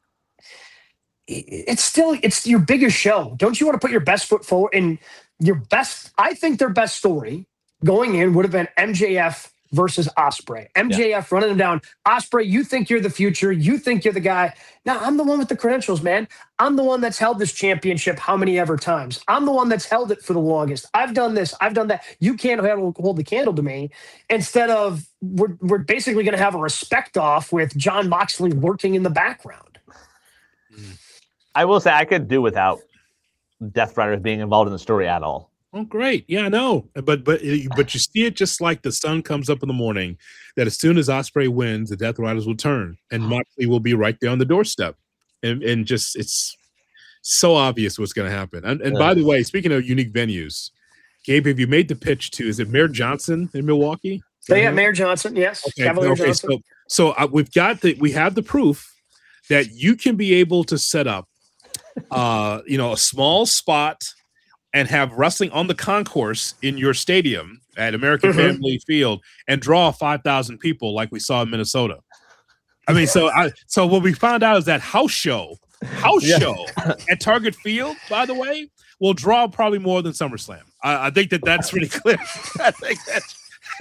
S1: It's still, it's your biggest show. Don't you want to put your best foot forward? And your best, I think their best story going in would have been M J F versus Ospreay. M J F yeah. running him down. Ospreay, you think you're the future. You think you're the guy. Now, I'm the one with the credentials, man. I'm the one that's held this championship how many ever times. I'm the one that's held it for the longest. I've done this. I've done that. You can't hold the candle to me. Instead of, we're, we're basically going to have a respect off with Jon Moxley lurking in the background.
S3: I will say I could do without Death Riders being involved in the story at all.
S2: Oh, great. Yeah, I know. But but but you see it just like the sun comes up in the morning, that as soon as Ospreay wins, the Death Riders will turn and Moxley will be right there on the doorstep. And and just it's so obvious what's going to happen. And, and yeah. by the way, speaking of unique venues, Gabe, have you made the pitch to, is it Mayor Johnson in Milwaukee?
S1: They have Mayor Johnson, yes.
S2: Okay, okay Johnson. So, so uh, we've got the, we have the proof that you can be able to set up, uh, you know, a small spot and have wrestling on the concourse in your stadium at American mm-hmm. Family Field and draw five thousand people like we saw in Minnesota. I mean, so I, so what we found out is that house show, house yeah. show at Target Field, by the way, will draw probably more than SummerSlam. I, I think that that's pretty clear. I think that's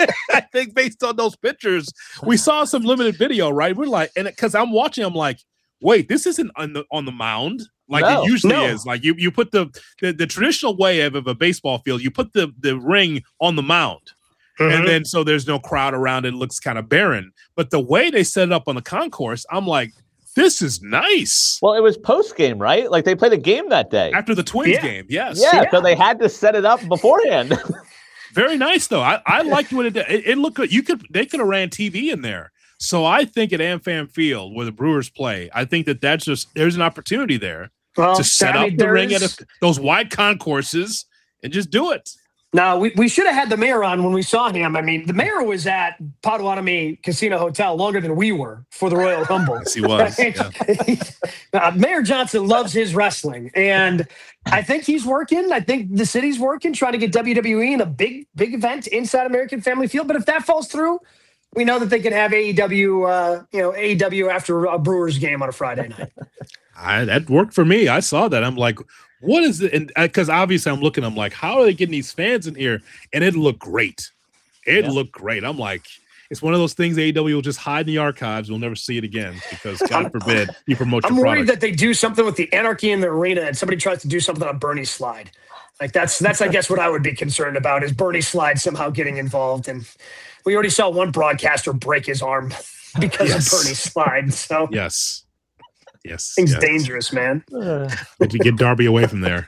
S2: I think based on those pictures, we saw some limited video, right? We're like, and because I'm watching, I'm like, wait, this isn't on the on the mound like no, it usually no. is. Like you, you put the, the the traditional way of, of a baseball field, you put the the ring on the mound, mm-hmm. and then so there's no crowd around. It looks kind of barren. But the way they set it up on the concourse, I'm like, this is nice.
S3: Well, it was post game, right? Like they played a game that day
S2: after the Twins
S1: yeah.
S2: game. Yes,
S3: yeah, yeah. So they had to set it up beforehand.
S2: Very nice though. I, I liked what it did. It, it looked good. You could they could have ran T V in there. So I think at AmFam Field where the Brewers play, I think that that's just there's an opportunity there well, to set I mean, up the ring at a, those wide concourses and just do it.
S1: No, we, we should have had the mayor on when we saw him. I mean, the mayor was at Potawatomi Casino Hotel longer than we were for the Royal Rumble.
S2: Yes, he was. Yeah.
S1: uh, Mayor Johnson loves his wrestling, and I think he's working. I think the city's working, trying to get W W E in a big, big event inside American Family Field. But if that falls through, we know that they can have A E W, uh, you know, A E W after a Brewers game on a Friday night.
S2: I, that worked for me. I saw that. I'm like, what is it? And because obviously I'm looking, I'm like, how are they getting these fans in here? And it looked great. It yeah. looked great. I'm like, it's one of those things A E W will just hide in the archives. We'll never see it again because God forbid you promote your
S1: I'm worried
S2: product.
S1: that they do something with the anarchy in the arena and somebody tries to do something on Bernie's slide. Like that's, that's I guess what I would be concerned about is Bernie slide somehow getting involved. And we already saw one broadcaster break his arm because yes. of Bernie slide. So
S2: yes. Yes.
S1: Thing's
S2: yes.
S1: dangerous, man.
S2: Did you get Darby away from there?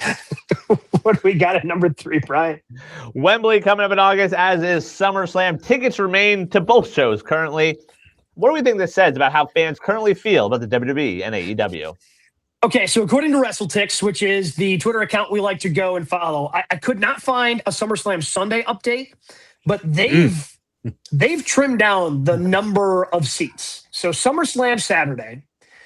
S1: What do we got at number three, Brian?
S3: Wembley coming up in August, as is SummerSlam. Tickets remain to both shows currently. What do we think this says about how fans currently feel about the W W E and A E W?
S1: Okay, so according to WrestleTix, which is the Twitter account we like to go and follow, I, I could not find a SummerSlam Sunday update, but they've mm. they've trimmed down the number of seats. So SummerSlam Saturday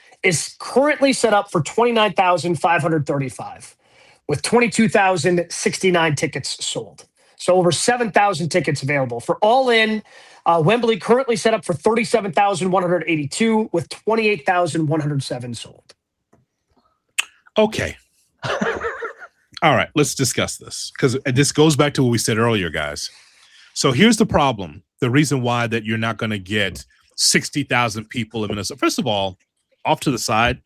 S1: is currently set up for twenty-nine thousand five hundred thirty-five with twenty-two thousand sixty-nine tickets sold. So over seven thousand tickets available. For All In, uh, Wembley currently set up for thirty-seven thousand one hundred eighty-two with twenty-eight thousand one hundred seven sold.
S2: Okay. All right, let's discuss this because this goes back to what we said earlier, guys. So here's the problem. The reason why that you're not going to get sixty thousand people in Minnesota. First of all, off to the side,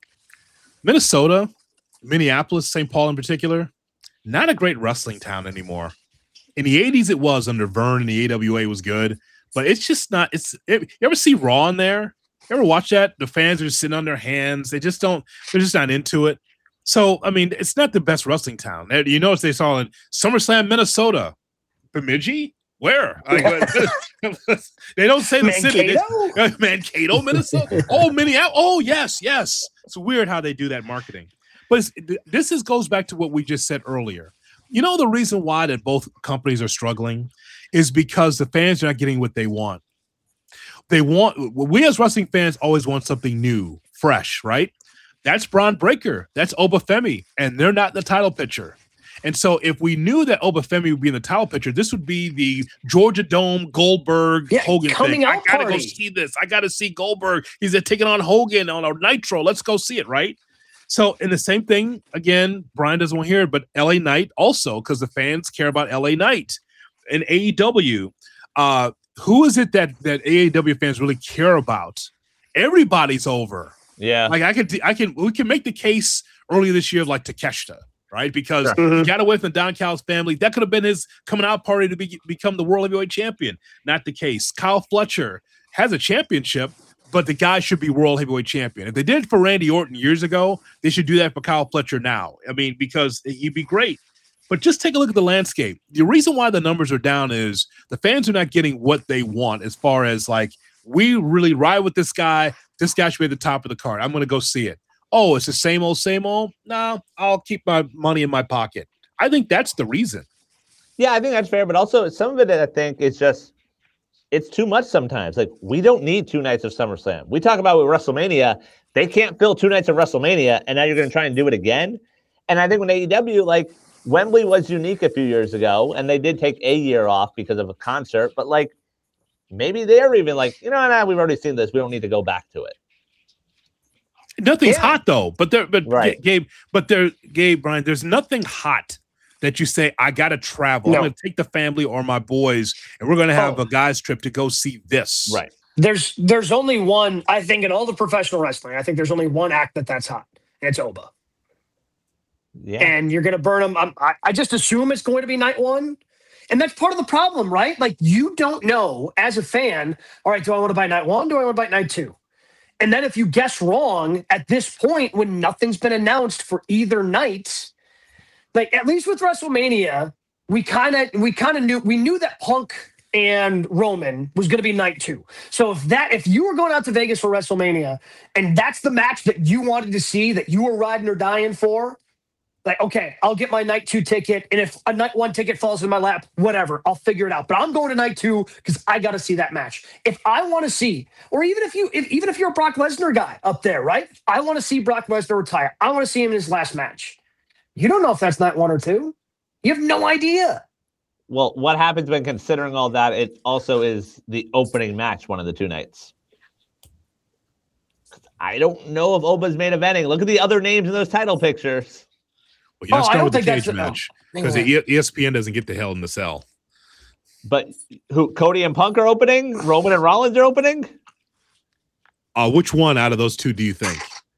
S2: Minnesota, Minneapolis, Saint Paul in particular, not a great wrestling town anymore. In the eighties, it was under Vern, and the A W A was good, but it's just not. It's it, you ever see Raw in there? You ever watch that? The fans are just sitting on their hands. They just don't. They're just not into it. So I mean, it's not the best wrestling town. You notice they saw in SummerSlam, Minnesota, Bemidji. Where? Like, they don't say the
S1: Mankato?
S2: city. They, Mankato, Minnesota. Oh, Minneapolis. Oh, yes, yes. It's weird how they do that marketing. But it's, this is goes back to what we just said earlier. You know, the reason why that both companies are struggling is because the fans are not getting what they want. They want, we as wrestling fans always want something new, fresh, right? That's Braun Breaker. That's Obafemi. And they're not in the title picture. And so if we knew that Obafemi would be in the title picture, this would be the Georgia Dome Goldberg
S1: yeah,
S2: Hogan
S1: coming
S2: thing.
S1: Out
S2: I gotta
S1: party.
S2: go see this. I gotta see Goldberg. He's taking on Hogan on a Nitro. Let's go see it, right? So in the same thing, again, Brian doesn't want to hear it, but L A Knight also, because the fans care about L A Knight and A E W. Uh, who is it that that A E W fans really care about? Everybody's over.
S3: Yeah.
S2: Like I could I can we can make the case earlier this year of like Takeshita. Right, because
S1: mm-hmm.
S2: he got away from Don Callis family. That could have been his coming out party to be, become the World Heavyweight Champion. Not the case. Kyle Fletcher has a championship, but the guy should be World Heavyweight Champion. If they did it for Randy Orton years ago, they should do that for Kyle Fletcher now. I mean, because he'd be great. But just take a look at the landscape. The reason why the numbers are down is the fans are not getting what they want as far as like, we really ride with this guy. This guy should be at the top of the card. I'm going to go see it. Oh, it's the same old, same old? No, I'll keep my money in my pocket. I think that's the reason.
S3: Yeah, I think that's fair. But also some of it, I think, is just, it's too much sometimes. Like, we don't need two nights of SummerSlam. We talk about with WrestleMania, they can't fill two nights of WrestleMania, and now you're going to try and do it again. And I think when A E W, like, Wembley was unique a few years ago, and they did take a year off because of a concert. But, like, maybe they're even like, you know, nah, we've already seen this. We don't need to go back to it.
S2: Nothing's
S3: yeah.
S2: hot though, but there, but
S3: right.
S2: Gabe, but there, Gabe, Brian, there's nothing hot that you say, I got to travel.
S1: No.
S2: I'm going to take the family or my boys, and we're going to have
S1: Oh.
S2: a guy's trip to go see this.
S3: Right.
S1: There's there's only one, I think, in all the professional wrestling, I think there's only one act that that's hot. And it's Oba.
S3: Yeah.
S1: And you're going to burn them. I'm, I, I just assume it's going to be night one. And that's part of the problem, right? Like, you don't know as a fan, all right, do I want to buy night one? Do I want to buy night two? And then if you guess wrong at this point, when nothing's been announced for either night, like at least with WrestleMania, we kind of we kind of knew we knew that Punk and Roman was going to be night two. So if that if you were going out to Vegas for WrestleMania and that's the match that you wanted to see, that you were riding or dying for, like, okay, I'll get my night two ticket, and if a night one ticket falls in my lap, whatever, I'll figure it out. But I'm going to night two because I got to see that match. If I want to see, or even if you, if, even if you're a Brock Lesnar guy up there, right? I want to see Brock Lesnar retire. I want to see him in his last match. You don't know if that's night one or two. You have no idea.
S3: Well, what happens when considering all that? It also is the opening match one of the two nights. I don't know if Oba's main eventing. Look at the other names in those title pictures.
S2: Well, you
S1: Oh, I
S2: start
S1: don't
S2: with the
S1: think that's
S2: cage
S1: the- no.
S2: match because the E S P N doesn't get the Hell in the Cell.
S3: But who? Cody and Punk are opening. Roman and Rollins are opening.
S2: Uh, which one out of those two do you think?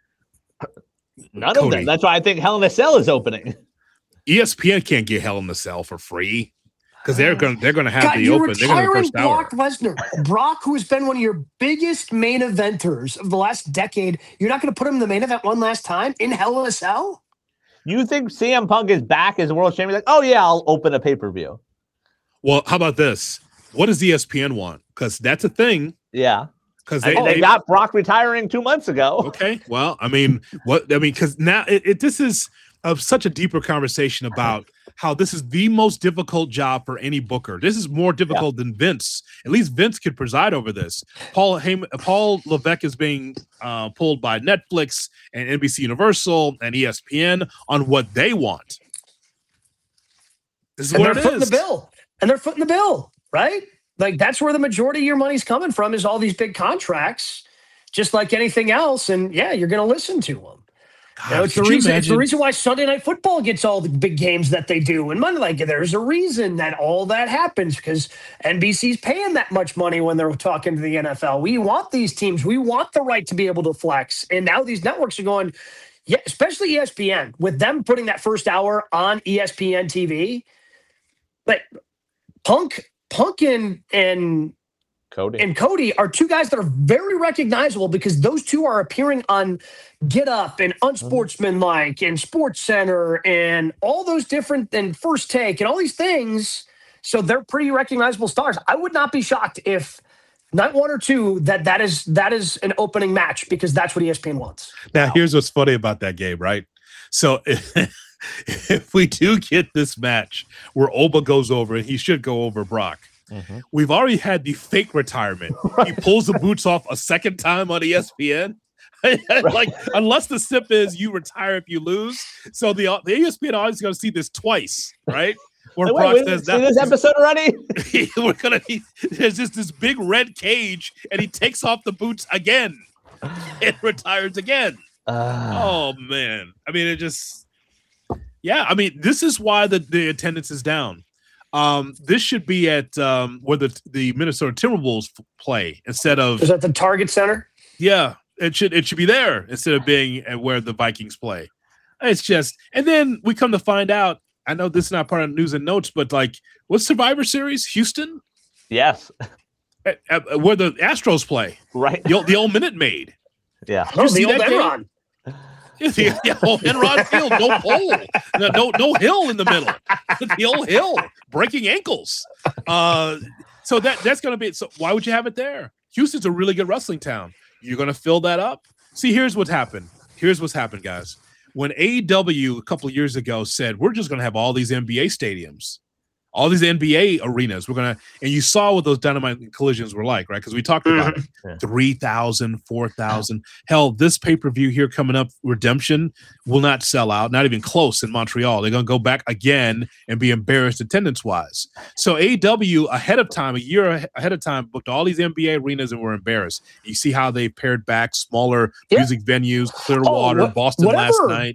S3: None
S2: Cody.
S3: of them. That's why I think Hell in a Cell is opening.
S2: E S P N can't get Hell in the Cell for free because they're going they're going to have
S1: God,
S2: the
S1: you're
S2: open. They're going to
S1: retiring
S2: first hour.
S1: Brock Lesnar. Brock, who has been one of your biggest main eventers of the last decade, you're not going to put him in the main event one last time in Hell in a Cell?
S3: You think C M Punk is back as world champion? Like, oh yeah, I'll open a pay per view.
S2: Well, how about this? What does E S P N want? Because that's a thing.
S3: Yeah,
S2: Because
S3: I
S2: they,
S3: mean, they
S2: they-
S3: got Brock retiring two months ago.
S2: okay. Well, I mean, what I mean, because now it, it this is of such a deeper conversation about how this is the most difficult job for any booker. This is more difficult than Vince. At least Vince could preside over this. Paul Heyman, Paul Levesque is being uh, pulled by Netflix and N B C Universal and E S P N on what they want. This is
S1: And
S2: what
S1: they're
S2: it
S1: footing
S2: is.
S1: the bill. And they're footing the bill, right? Like, that's where the majority of your money's coming from, is all these big contracts, just like anything else. And yeah, you're going to listen to them.
S2: God,
S1: You know, it's, the
S2: could you
S1: reason, it's the
S2: imagine-
S1: reason why Sunday Night Football gets all the big games that they do. And money, like, there's a reason that all that happens, because N B C's paying that much money when they're talking to the N F L. We want these teams. We want the right to be able to flex. And now these networks are going, yeah, especially E S P N, with them putting that first hour on E S P N T V. But Punk, Punk and, and
S3: Cody.
S1: and Cody are two guys that are very recognizable because those two are appearing on Get Up and Unsportsmanlike and Sports Center and all those different, and First Take and all these things. So they're pretty recognizable stars. I would not be shocked if night one or two that that is that is an opening match, because that's what E S P N wants.
S2: Now, here's what's funny about that game, right? So if, if we do get this match where Oba goes over, and he should go over Brock,
S3: Mhm.
S2: we've already had the fake retirement. He pulls the boots off a second time on E S P N. Like, unless the sip is you retire if you lose. So the, the E S P N audience is going to see this twice, right? Where
S3: Wait,
S2: Brock
S3: wait,
S2: says,
S3: see this episode already?
S2: we're gonna he, there's just this big red cage, and he takes off the boots again and retires again.
S3: Uh,
S2: Oh man. I mean, it just yeah, I mean, this is why the, the attendance is down. Um, this should be at um where the the Minnesota Timberwolves f- play instead of
S1: Is that the Target Center?
S2: yeah, it should it should be there instead of being at where the Vikings play. It's just, and then we come to find out, I know this is not part of news and notes, but like, what's Survivor Series? Houston?
S3: yes,
S2: At- at- where the Astros play,
S3: right.
S2: the old, the old Minute Maid.
S3: Yeah.
S1: Oh,
S2: see
S1: the old
S2: that game?
S1: Enron.
S2: Yeah, the, the old Enron Field, no pole, no, no no hill in the middle. The old hill, breaking ankles. Uh, so that that's going to be. So why would you have it there? Houston's a really good wrestling town. You're going to fill that up. See, here's what's happened. Here's what's happened, guys. When A E W a couple of years ago said we're just going to have all these N B A stadiums, all these N B A arenas, we're going to, and you saw what those Dynamite collisions were like, right? Because we talked about it.
S3: Yeah.
S2: three thousand, four thousand. Hell, this pay-per-view here coming up, Redemption, will not sell out, not even close in Montreal. They're going to go back again and be embarrassed attendance-wise. So A E W, ahead of time, a year ah- ahead of time, booked all these N B A arenas and were embarrassed. You see how they pared back smaller
S1: Yeah.
S2: music venues, Clearwater,
S1: what-
S2: Boston last
S1: whatever.
S2: night.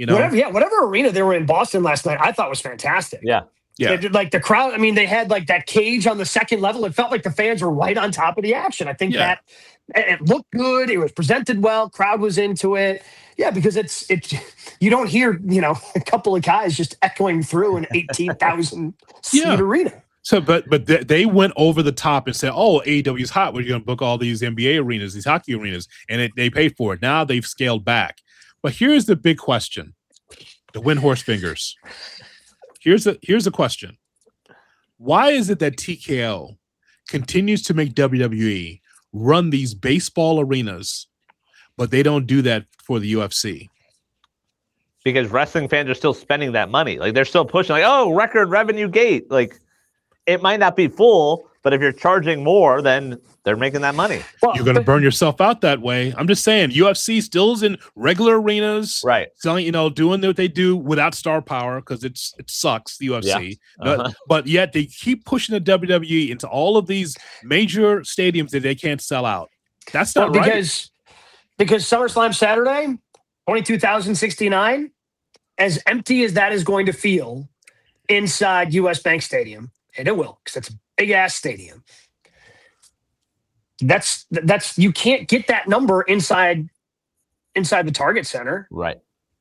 S2: You know,
S1: whatever, yeah, whatever arena they were in Boston last night, I thought was fantastic.
S3: Yeah.
S2: Yeah.
S1: They did, like the crowd, I mean, they had like that cage on the second level. It felt like the fans were right on top of the action. I think
S2: Yeah.
S1: that it looked good. It was presented well. Crowd was into it. Yeah, because it's it's you don't hear, you know, a couple of guys just echoing through an eighteen thousand seat
S2: Yeah.
S1: arena.
S2: So, but but th- they went over the top and said, "Oh, A E W is hot. We're going to book all these N B A arenas, these hockey arenas," and it, they paid for it. Now they've scaled back. But here's the big question: the Windhorse fingers. Here's a here's a question: why is it that T K O continues to make W W E run these baseball arenas, but they don't do that for the U F C?
S3: Because wrestling fans are still spending that money. Like they're still pushing, like, oh, record revenue gate. Like it might not be full, but if you're charging more, then they're making that money.
S1: Well,
S2: You're going to
S1: but-
S2: burn yourself out that way. I'm just saying, U F C still is in regular arenas,
S3: Right.
S2: selling, you know, doing what they do without star power because it's it sucks, the U F C.
S3: Yeah.
S2: But,
S3: Uh-huh.
S2: but yet they keep pushing the W W E into all of these major stadiums that they can't sell out. That's
S1: well,
S2: not right.
S1: because because SummerSlam Saturday, twenty-two thousand sixty-nine, as empty as that is going to feel inside U S Bank Stadium, and it will, because it's a big ass stadium. That's that's you can't get that number inside inside the Target Center.
S3: Right.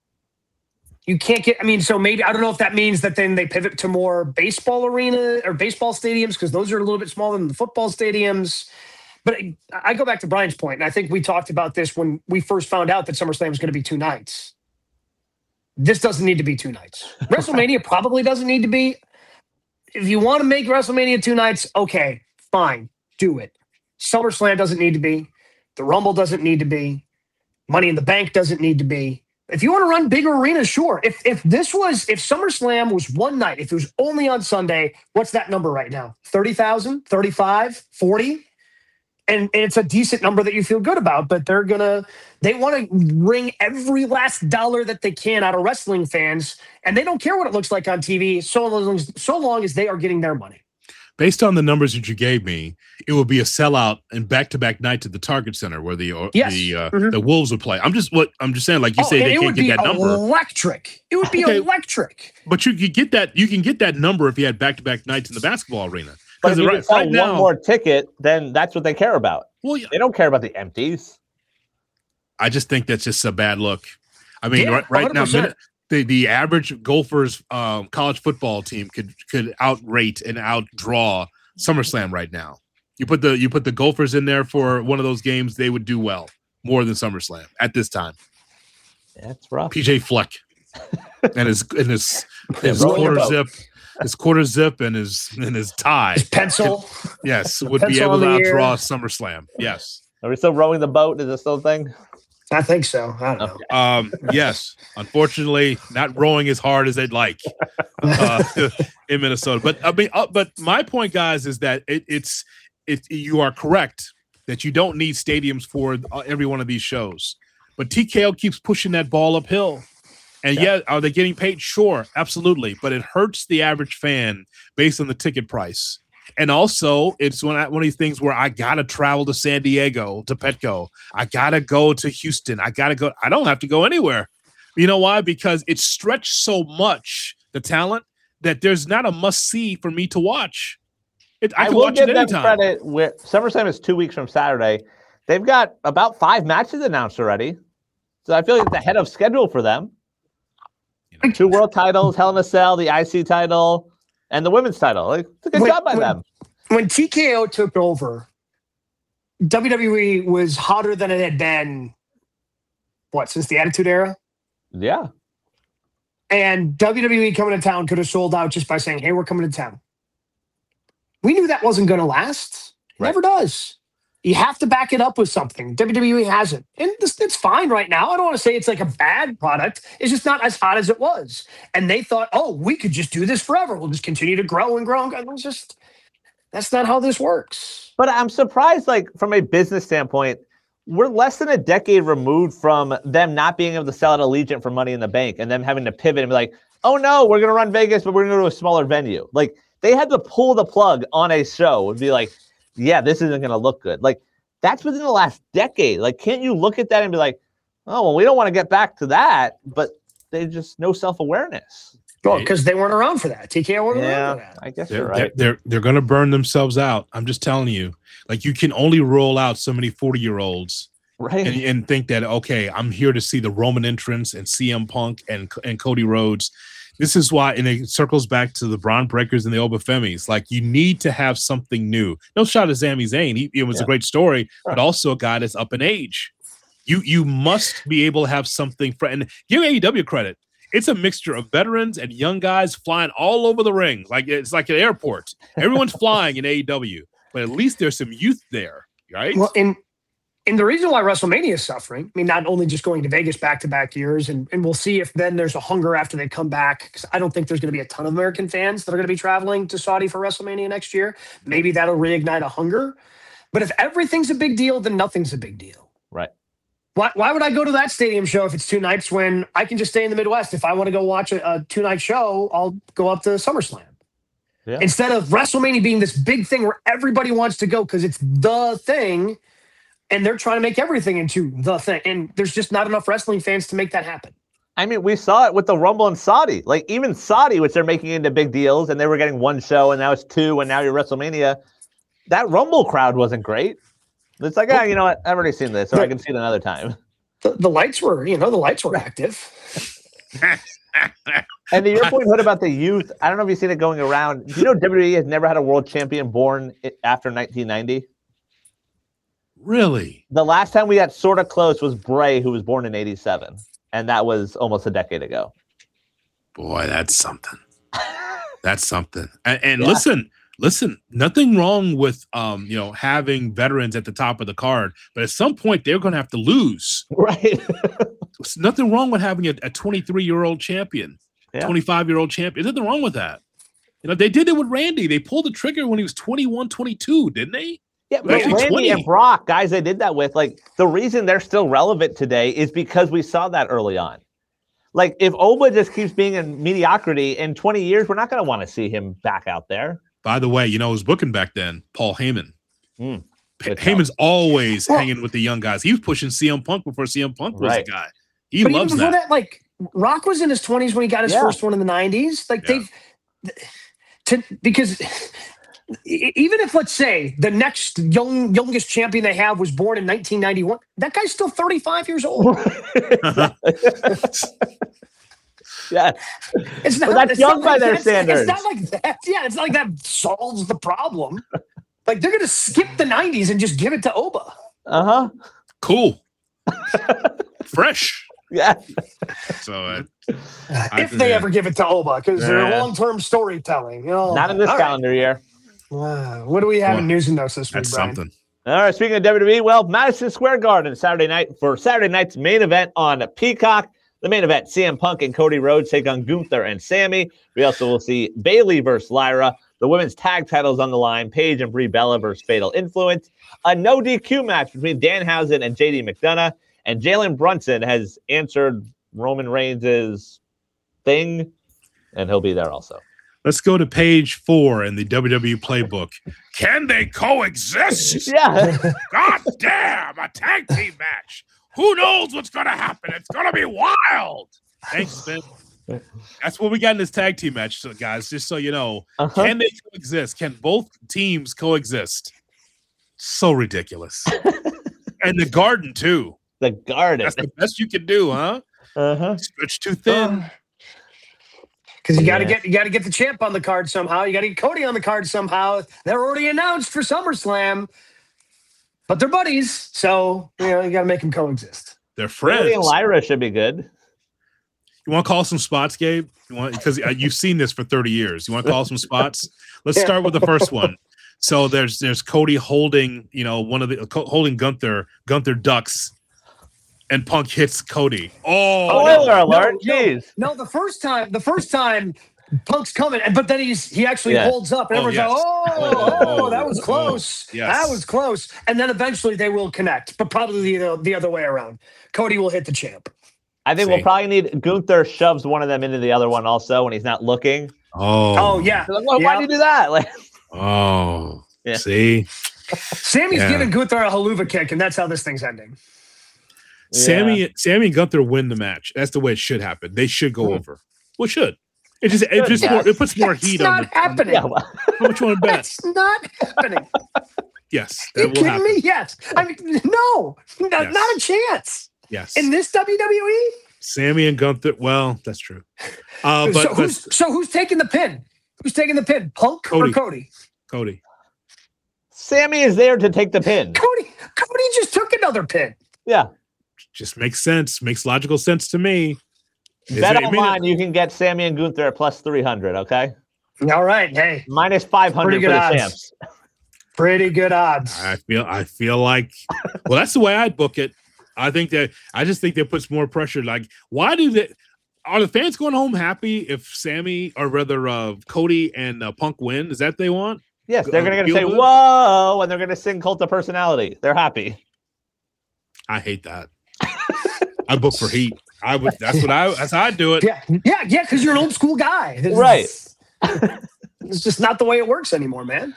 S1: You can't get. I mean, so maybe I don't know if that means that then they pivot to more baseball arena or baseball stadiums because those are a little bit smaller than the football stadiums. But I, I go back to Brian's point, and I think we talked about this when we first found out that SummerSlam was going to be two nights. This doesn't need to be two nights. WrestleMania probably doesn't need to be. If you want to make WrestleMania two nights, okay, fine, do it. SummerSlam doesn't need to be. The Rumble doesn't need to be. Money in the Bank doesn't need to be. If you want to run bigger arenas, sure. If if this was, if SummerSlam was one night, if it was only on Sunday, what's that number right now? thirty thousand, thirty-five, forty? And, and it's a decent number that you feel good about, but they're going to, they want to wring every last dollar that they can out of wrestling fans, and they don't care what it looks like on T V so long as, so long as they are getting their money.
S2: Based on the numbers that you gave me, it would be a sellout and back-to-back nights at the Target Center where the or,
S1: Yes.
S2: the uh,
S1: Mhm.
S2: the Wolves would play. I'm just what I'm just saying. Like you
S1: Oh,
S2: say,
S1: and
S2: they
S1: it
S2: can't
S1: would
S2: get
S1: be
S2: that number,
S1: electric. It would be
S2: Okay.
S1: electric.
S2: but you could get that. You can get that number if you had back-to-back nights in the basketball arena.
S3: But if you
S2: right,
S3: can sell
S2: right
S3: one
S2: now,
S3: more ticket, then that's what they care about.
S2: well, yeah,
S3: They don't care about the empties.
S2: I just think that's just a bad look. I mean,
S1: Yeah,
S2: right, right now,
S1: one hundred percent.
S2: minute, the the average Gophers um, college football team could could outrate and outdraw SummerSlam right now. You put the you put the Gophers in there for one of those games, they would do well more than SummerSlam at this time.
S3: That's rough.
S2: P J Fleck and his and his his
S3: rolling
S2: quarter
S3: the boat.
S2: zip, his quarter zip and his and his tie.
S1: His pencil.
S2: Yes, would be
S1: pencil
S2: able
S1: on
S2: to
S1: the ear.
S2: outdraw SummerSlam. Yes.
S3: Are we still rowing the boat? Is it still a thing?
S1: I think so. I don't know.
S2: Um, yes, unfortunately, not rowing as hard as they'd like uh, in Minnesota. But I mean, uh, but my point, guys, is that it, it's it. You are correct that you don't need stadiums for uh, every one of these shows. But T K O keeps pushing that ball uphill. And yeah. yeah, are they getting paid? Sure, absolutely. But it hurts the average fan based on the ticket price. And also, it's one, one of these things where I got to travel to San Diego, to Petco. I got to go to Houston. I got to go. I don't have to go anywhere. You know why? Because it's stretched so much, the talent, that there's not a must-see for me to watch. It, I,
S3: I
S2: can
S3: will
S2: watch
S3: give
S2: it
S3: them
S2: anytime.
S3: credit. With SummerSlam is two weeks from Saturday. They've got about five matches announced already. So I feel like it's ahead of schedule for them. Two world titles, Hell in a Cell, the I C title, and the women's title. Like, it's a good
S1: When-
S3: job by
S1: when-
S3: them.
S1: When T K O took over, W W E was hotter than it had been, what, since the Attitude Era?
S3: Yeah.
S1: And W W E coming to town could have sold out just by saying, hey, we're coming to town. We knew that wasn't going to last. It
S3: Right.
S1: never does. You have to back it up with something. W W E hasn't. And this, it's fine right now. I don't want to say it's like a bad product. It's just not as hot as it was. And they thought, oh, we could just do this forever. We'll just continue to grow and grow. And grow. It was just, that's not how this works.
S3: But I'm surprised, like, from a business standpoint, we're less than a decade removed from them not being able to sell at Allegiant for Money in the Bank and them having to pivot and be like, oh, no, we're going to run Vegas, but we're going to go to a smaller venue. Like, they had to pull the plug on a show and be like, yeah, this isn't going to look good. Like, that's within the last decade. Like, can't you look at that and be like, oh, well, we don't want to get back to that, but they just no self-awareness.
S1: Well, because they weren't around for that. T K O wasn't around for that.
S3: I guess
S2: They're,
S3: you're right.
S2: they're they're, they're going to burn themselves out. I'm just telling you. Like, you can only roll out so many forty year olds,
S3: Right.
S2: and, and think that, okay, I'm here to see the Roman entrance and C M Punk and and Cody Rhodes. This is why, and it circles back to the Braun Breakers and the Obafemis. Like, you need to have something new. No shot at Sami Zayn. He, it was
S3: Yeah.
S2: a great story, but also a guy that's up in age. You you must be able to have something for, and give A E W credit. It's a mixture of veterans and young guys flying all over the ring. Like, it's like an airport. Everyone's flying in A E W, but at least there's some youth there, right?
S1: Well, and and the reason why WrestleMania is suffering, I mean, not only just going to Vegas back-to-back years, and, and we'll see if then there's a hunger after they come back, because I don't think there's going to be a ton of American fans that are going to be traveling to Saudi for WrestleMania next year. Maybe that'll reignite a hunger. But if everything's a big deal, then nothing's a big deal.
S3: Right.
S1: Why, why would I go to that stadium show if it's two nights when I can just stay in the Midwest? If I want to go watch a, a two-night show, I'll go up to SummerSlam.
S3: Yeah.
S1: Instead of WrestleMania being this big thing where everybody wants to go because it's the thing, and they're trying to make everything into the thing. And there's just not enough wrestling fans to make that happen.
S3: I mean, we saw it with the Rumble in Saudi. Like, even Saudi, which they're making into big deals, and they were getting one show, and now it's two, and now you're WrestleMania. That Rumble crowd wasn't great. It's like, ah, you know what? I've already seen this, so I can see it another time.
S1: The, the lights were, you know, the lights were active.
S3: And to your point, Hood, about the youth, I don't know if you've seen it going around. Do you know W W E has never had a world champion born i- after nineteen ninety?
S2: Really?
S3: The last time we got sort of close was Bray, who was born in eighty-seven, and that was almost a decade ago.
S2: Boy, that's something. That's something. And, and
S3: Yeah.
S2: listen, listen, nothing wrong with um, you know, having veterans at the top of the card, but at some point they're going to have to lose.
S3: Right.
S2: There's nothing wrong with having a twenty-three-year-old champion,
S3: Yeah.
S2: twenty-five-year-old champion. There's nothing wrong with that. You know, they did it with Randy. They pulled the trigger when he was twenty-one, twenty-two, didn't they?
S3: Yeah, but
S2: Actually,
S3: Randy
S2: twenty.
S3: and Brock, guys they did that with, like, the reason they're still relevant today is because we saw that early on. Like, if Oba just keeps being in mediocrity, in twenty years, we're not going to want to see him back out there.
S2: By the way, you know, who was booking back then? Paul Heyman.
S3: Mm,
S2: Pa-
S3: good job.
S2: Heyman's always
S1: Well-
S2: hanging with the young guys. He was pushing C M Punk before C M Punk was
S3: Right.
S2: the guy. He
S1: But
S2: loves
S1: even before
S2: that.
S1: that, like, Rock was in his twenties when he got his
S3: Yeah.
S1: first one in the nineties. Like,
S2: Yeah.
S1: they've, to, because e- even if, let's say, the next young youngest champion they have was born in nineteen ninety-one, that guy's still thirty-five years old.
S3: Yeah.
S1: It's not,
S3: But that's
S1: it's
S3: young
S1: not
S3: by
S1: like
S3: their
S1: that's-
S3: standards.
S1: It's not like that. Yeah, it's not like that solves the problem. Like, they're going to skip the nineties and just give it to Oba.
S3: Uh-huh.
S2: Cool. Fresh.
S3: Yeah.
S2: So uh, I
S1: if
S2: think
S1: they
S2: that-
S1: ever give it to Oba, because they're
S3: Yeah.
S1: long-term storytelling. You know,
S3: Not in this
S1: All right.
S3: calendar year.
S1: Uh, what do we have
S2: Well,
S1: in news and notes this week,
S2: that's
S1: Brian?
S2: something.
S3: All right, speaking of W W E, well, Madison Square Garden Saturday night for Saturday night's main event on Peacock. The main event, C M Punk and Cody Rhodes take on Gunther and Sammy. We also will see Bayley versus Lyra. The women's tag titles on the line, Paige and Brie Bella versus Fatal Influence. A no D Q match between Danhausen and J D McDonough. And Jalen Brunson has answered Roman Reigns' thing, and he'll be there also.
S2: Let's go to page four in the W W E playbook. Can they coexist?
S3: Yeah.
S2: God damn, a tag team match. Who knows what's going to happen? It's going to be wild. Thanks, Ben. That's what we got in this tag team match, so guys, just so you know.
S3: Uh-huh.
S2: Can they coexist? Can both teams coexist? So ridiculous. And the Garden, too.
S3: The Garden.
S2: That's the best you can do, huh?
S3: Uh-huh.
S2: Stretch too thin.
S1: Because you got to
S3: Yeah.
S1: get you got to get the champ on the card somehow. You got to get Cody on the card somehow. They're already announced for SummerSlam, but they're buddies, so you know you got to make them coexist.
S2: They're friends.
S3: Bayley and Lyra should be good.
S2: You want to call some spots, Gabe? You want because uh, you've seen this for thirty years. You want to call some spots? Let's
S1: Yeah.
S2: start with the first one. So there's there's Cody holding, you know, one of the co- holding Gunther. Gunther ducks, and Punk hits Cody. Oh,
S3: Spoiler alert!
S1: no,
S3: Jeez.
S1: No, the first time, the first time, Punk's coming, and but then he's he actually
S3: Yeah.
S1: holds up, and
S2: Oh,
S1: everyone's
S2: yes.
S1: like, "Oh,
S2: Oh,
S1: oh, that was
S2: oh,
S1: close.
S2: yes.
S1: That was close." And then eventually they will connect, but probably the the other way around. Cody will hit the champ.
S3: I think
S2: See.
S3: we'll probably need Gunther shoves one of them into the other one also when he's not looking.
S2: oh,
S1: Oh yeah,
S3: Like, why, why
S1: Yeah.
S3: do you do that? Like,
S2: oh.
S3: Yeah.
S2: See,
S1: Sammy's
S2: Yeah.
S1: giving Gunther a haluva kick, and that's how this thing's ending.
S2: Sammy, yeah. Sammy and Gunther win the match. That's the way it should happen. They should go hmm. over. Well, it should. It just it just more, it puts more
S1: That's
S2: heat
S1: on
S2: the.
S1: It's not happening.
S2: On the, how much you want to bet?
S1: That's not happening.
S2: Yes,
S1: that you will kidding happen. me? Yes. I mean, no, no yes. not a chance.
S2: Yes.
S1: In this W W E,
S2: Sammy and Gunther. Well, that's true. Uh, but,
S1: so, who's, but so who's taking the pin? Who's taking the pin? Punk
S2: Cody.
S1: or Cody?
S2: Cody.
S3: Sammy is there to take the pin.
S1: Cody. Cody just took another pin.
S3: Yeah.
S2: Just makes sense. Makes logical sense to me.
S3: Bet online, you can get Sammy and Gunther at plus three hundred, okay?
S1: All right. Hey.
S3: Minus five hundred for the
S1: odds.
S3: champs.
S1: Pretty good odds.
S2: I feel I feel like, well, that's the way I'd book it. I think that, I just think that puts more pressure. Like, why do they, are the fans going home happy if Sammy, or rather uh, Cody and uh, Punk win? Is that what they want?
S3: Yes, they're uh, going to say, whoa, and they're going to sing Cult of Personality. They're happy.
S2: I hate that. I book for heat. I would. That's what I. That's how I do it.
S1: Yeah, yeah, yeah. Because you're an old school guy, this
S3: right?
S1: Is, it's just not the way it works anymore, man.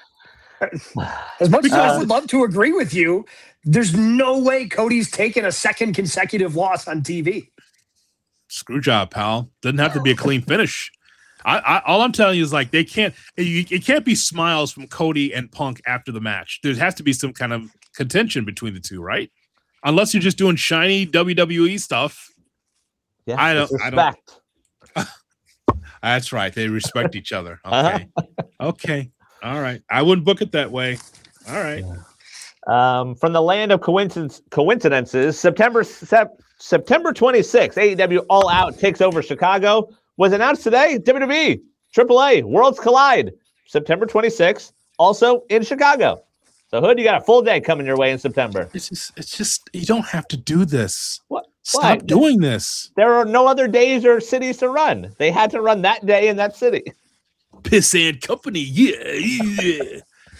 S1: As much as I would love to agree with you, there's no way Cody's taken a second consecutive loss on T V.
S2: Screw job, pal. Doesn't have to be a clean finish. I, I all I'm telling you is like they can't. You, it can't be smiles from Cody and Punk after the match. There has to be some kind of contention between the two, right? Unless you're just doing shiny W W E stuff.
S3: Yeah,
S2: I don't.
S3: Respect.
S2: I don't. That's right. They respect each other. Okay. Uh-huh. Okay. All right. I wouldn't book it that way. All right.
S3: Um, from the land of coincidence, coincidences, September sep, September twenty-sixth, A E W All Out takes over Chicago was announced today. W W E, Triple A, Worlds Collide, September twenty-sixth, also in Chicago. So, Hood, you got a full day coming your way in September.
S2: It's just, it's just you don't have to do this.
S3: What?
S2: Stop
S3: Why?
S2: doing this.
S3: There are no other days or cities to run. They had to run that day in that city.
S2: Piss and Company, yeah, yeah.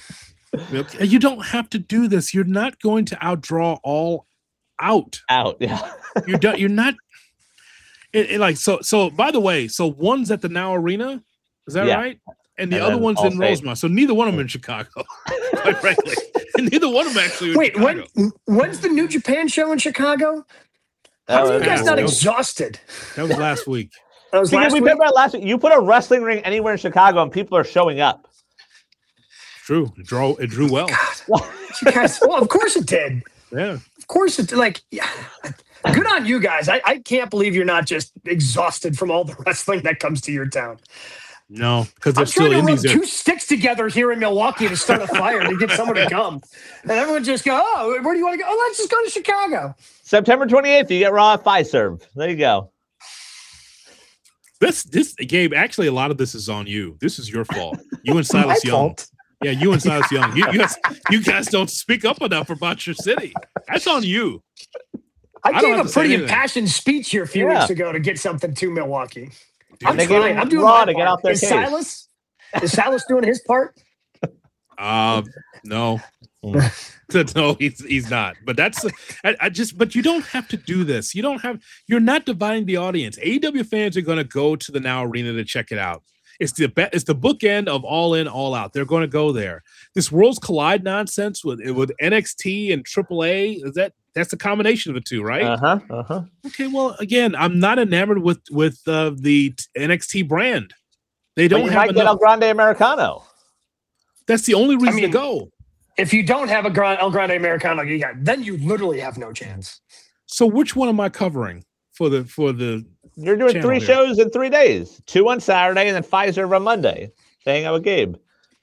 S2: You don't have to do this. You're not going to outdraw All Out.
S3: Out, yeah.
S2: You're done. You're not. It, it like so. So by the way, so one's at the Now Arena, is that yeah. right? And the and other one's in Rosemont. So neither one of them in Chicago, quite frankly. And neither one of them actually.
S1: Wait,
S2: in Chicago.
S1: when when's the New Japan show in Chicago? How are you guys not exhausted?
S2: That was last week.
S1: That was last
S3: we
S1: week.
S3: About last week. You put a wrestling ring anywhere in Chicago, and people are showing up.
S2: True. It drew. It drew well.
S1: God, you guys, well, of course it did.
S2: Yeah.
S1: Of course it. Like, yeah. Good on you guys. I, I can't believe you're not just exhausted from all the wrestling that comes to your town.
S2: No, because there's
S1: I'm
S2: still
S1: trying to
S2: indies
S1: rub two sticks together here in Milwaukee to start a fire to get someone to come, and everyone just go, "Oh, where do you want to go? Oh, let's just go to Chicago."
S3: September twenty-eighth, you get Raw at Fiserv. There you go.
S2: This, this, Gabe. Actually, a lot of this is on you. This is your fault. You and Silas Young.
S1: Fault.
S2: Yeah, you and Silas Young. You, you, guys, you guys don't speak up enough about your city. That's on you.
S1: I, I gave a pretty impassioned speech here a few yeah. weeks ago to get something to Milwaukie.
S3: Dude,
S1: I'm trying. I'm doing
S3: Raw
S1: my
S3: to get
S1: part.
S3: off their
S1: Is
S3: case.
S1: Silas? Is Silas doing his part?
S2: Uh, no. No, he's he's not. But that's I, I just. But you don't have to do this. You don't have. You're not dividing the audience. A E W fans are going to go to the Now Arena to check it out. It's the it's the bookend of All In, All Out. They're going to go there. This Worlds Collide nonsense with with N X T and Triple A, is that that's the combination of the two, right?
S3: Uh huh. Uh huh.
S2: Okay. Well, again, I'm not enamored with with uh, the N X T brand. They don't
S3: but you
S2: have
S3: might
S2: enough.
S3: get El Grande Americano.
S2: That's the only reason
S1: I mean,
S2: to go.
S1: If you don't have a Grand, El Grande Americano, you got, then you literally have no chance.
S2: So which one am I covering for the for the?
S3: You're doing three
S2: here?
S3: shows in three days. Two on Saturday and then Pfizer on Monday. Hang out with Gabe.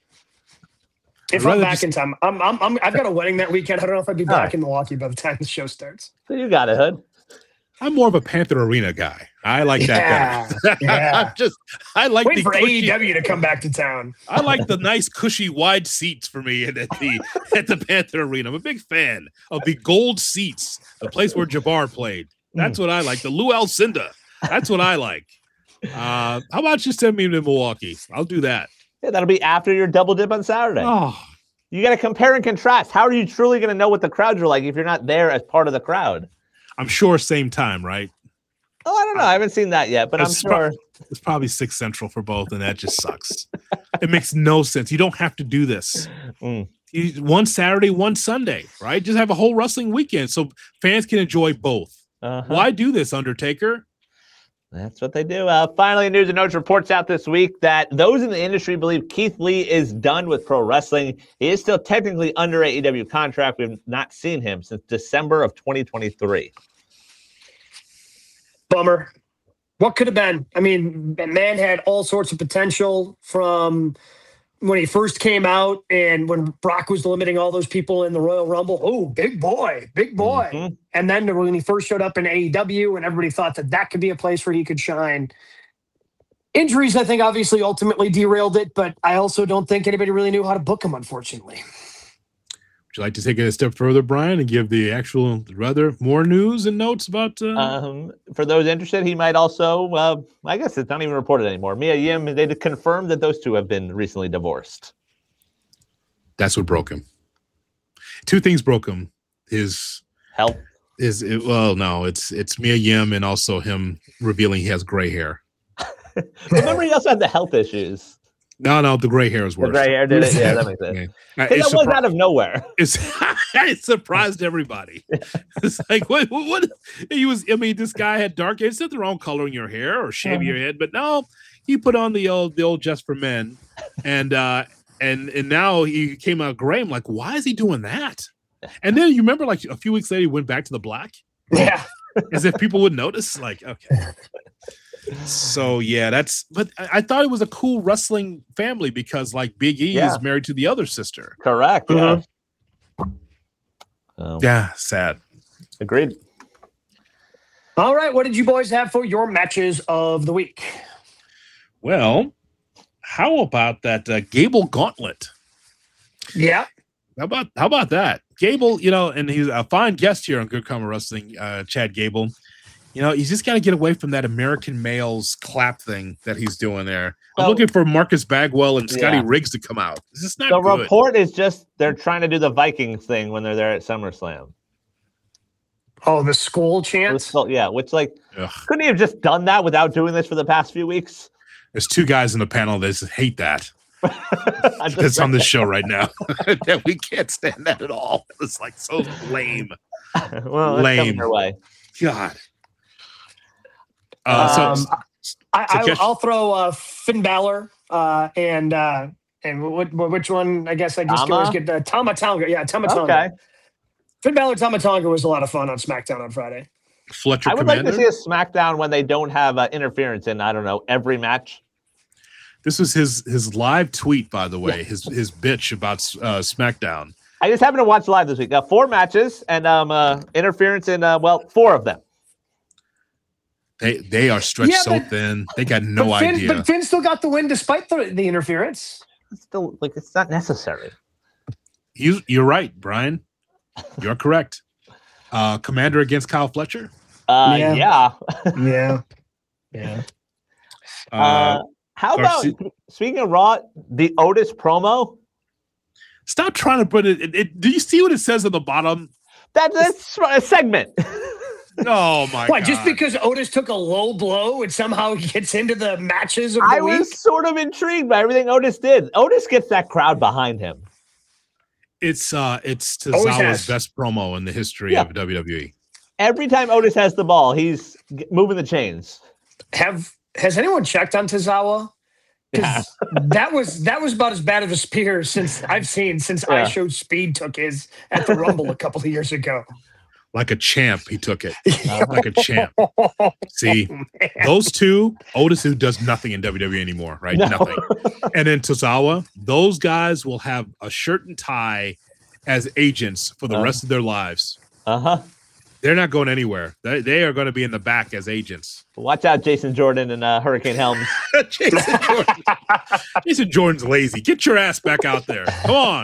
S1: If I'm back just... in time, I'm, I'm, I'm, I've got a wedding that weekend. I don't know if I'd be back right. in Milwaukee by the time the show starts.
S3: So you got it, Hood.
S2: I'm more of a Panther Arena guy. I like that
S1: yeah,
S2: better.
S1: Yeah.
S2: I'm just, I like
S1: Wait
S2: the
S1: for
S2: cushy,
S1: A E W to come back to town.
S2: I like the nice, cushy, wide seats for me at the at the Panther Arena. I'm a big fan of the gold seats, the place where Jabbar played. That's what I like. The Lou Alcindor. That's what I like. Uh, how about just send me to Milwaukee? I'll do that.
S3: Yeah, that'll be after your double dip on Saturday.
S2: Oh.
S3: You got to compare and contrast. How are you truly going to know what the crowds are like if you're not there as part of the crowd?
S2: I'm sure same time, right?
S3: Oh, I don't know. I haven't seen that yet, but it's I'm sure.
S2: Pro- it's probably six Central for both, and that just sucks. It makes no sense. You don't have to do this.
S3: Mm.
S2: You, one Saturday, one Sunday, right? Just have a whole wrestling weekend so fans can enjoy both.
S3: Uh-huh.
S2: Why do this, Undertaker?
S3: That's what they do. Uh, finally, News and Notes reports out this week that those in the industry believe Keith Lee is done with pro wrestling. He is still technically under A E W contract. We've not seen him since December of twenty twenty-three.
S1: Bummer. What could have been? I mean, the man had all sorts of potential from when he first came out and when Brock was limiting all those people in the Royal Rumble. Oh, big boy, big boy.
S3: Mm-hmm.
S1: And then when he first showed up in A E W and everybody thought that that could be a place where he could shine. Injuries, I think, obviously ultimately derailed it, but I also don't think anybody really knew how to book him, unfortunately.
S2: Would you like to take it a step further, Brian, and give the actual, rather, more news and notes about? Uh...
S3: Um, for those interested, he might also, uh, I guess it's not even reported anymore. Mia Yim, they confirmed that those two have been recently divorced.
S2: That's what broke him. Two things broke him. His
S3: health.
S2: Is it, well, no, it's it's Mia Yim and also him revealing he has gray hair.
S3: Remember, he also had the health issues.
S2: No, no, the gray hair is worse.
S3: The gray hair did it. Yeah, that makes sense.
S2: Yeah.
S3: Uh, that was surpri- out of nowhere.
S2: It's, it surprised everybody. It's like, what, what, what? He was, I mean, this guy had dark hair. It's nothing wrong coloring your hair or shaving uh-huh. your head, but no, he put on the old, the old Just for Men. And, uh, and, and now he came out gray. I'm like, why is he doing that? And then you remember, like, a few weeks later, he went back to the black.
S1: Yeah.
S2: As if people would notice. Like, okay. So yeah, that's. But I, I thought it was a cool wrestling family because, like, Big E yeah. is married to the other sister.
S3: Correct. Yeah.
S2: Mm-hmm. Um, yeah. Sad.
S3: Agreed.
S1: All right. What did you boys have for your matches of the week?
S2: Well, how about that uh, Gable Gauntlet?
S1: Yeah.
S2: How about how about that? Gable, you know, and he's a fine guest here on Good Karma Wrestling, uh, Chad Gable. You know, he's just got to get away from that American males clap thing that he's doing there. I'm
S3: well,
S2: looking for Marcus Bagwell and Scotty
S3: yeah.
S2: Riggs to come out. This is not
S3: the
S2: good.
S3: report is just they're trying to do the Vikings thing when they're there at SummerSlam.
S1: Oh, the skull chant?
S3: Skull, yeah, which, like, Ugh. couldn't he have just done that without doing this for the past few weeks?
S2: There's two guys in the panel that just hate that. That's on this show right now. That we can't stand that at all. It's like so lame.
S3: Well,
S2: lame.
S3: Your way.
S2: God. Uh,
S1: um,
S2: so,
S1: I, I, I'll throw uh, Finn Balor uh, and uh, and what, which one? I guess I just
S3: Tama?
S1: always get the Tama Tonga. Yeah, Tama Tonga. Okay. Finn Balor Tama Tonga was a lot of fun on SmackDown on Friday.
S2: Fletcher
S3: I would
S2: Commander?
S3: like to see a SmackDown when they don't have uh, interference in, I don't know, every match.
S2: This was his his live tweet, by the way, his his bitch about uh, SmackDown.
S3: I just happened to watch live this week. Uh, four matches and um, uh, interference in, uh, well, four of them.
S2: They they are stretched yeah, but, so thin. They got no
S1: but Finn,
S2: idea.
S1: But Finn still got the win despite the, the interference.
S3: It's still, like, it's not necessary.
S2: You, you're right, Brian. You're correct. Uh, Commander against Kyle Fletcher?
S3: Uh, yeah.
S1: Yeah. yeah. yeah.
S3: Uh, uh, how Garcia- about, speaking of Raw, the Otis promo?
S2: Stop trying to put it, it, it. Do you see what it says at the bottom?
S3: That, that's a segment.
S2: Oh my
S1: Why,
S2: God.
S1: just because Otis took a low blow and somehow he gets into the matches of the
S3: I
S1: week?
S3: was sort of intrigued by everything Otis did. Otis gets that crowd behind him.
S2: It's uh it's Tozawa's best promo in the history yeah. of W W E.
S3: Every time Otis has the ball, he's moving the chains.
S1: Have has anyone checked on Tozawa?
S3: Yeah.
S1: that was that was about as bad of a spear since I've seen since yeah. I Showed Speed took his at the Rumble a couple of years ago.
S2: Like a champ, he took it. Uh, like a champ. See, oh, those two, Otis, who does nothing in W W E anymore, right?
S3: No.
S2: Nothing. And then Tozawa, those guys will have a shirt and tie as agents for the uh, rest of their lives.
S3: Uh-huh.
S2: They're not going anywhere. They, they are going to be in the back as agents.
S3: Watch out, Jason Jordan and uh, Hurricane Helms.
S2: Jason Jordan. Jason Jordan's lazy. Get your ass back out there. Come on.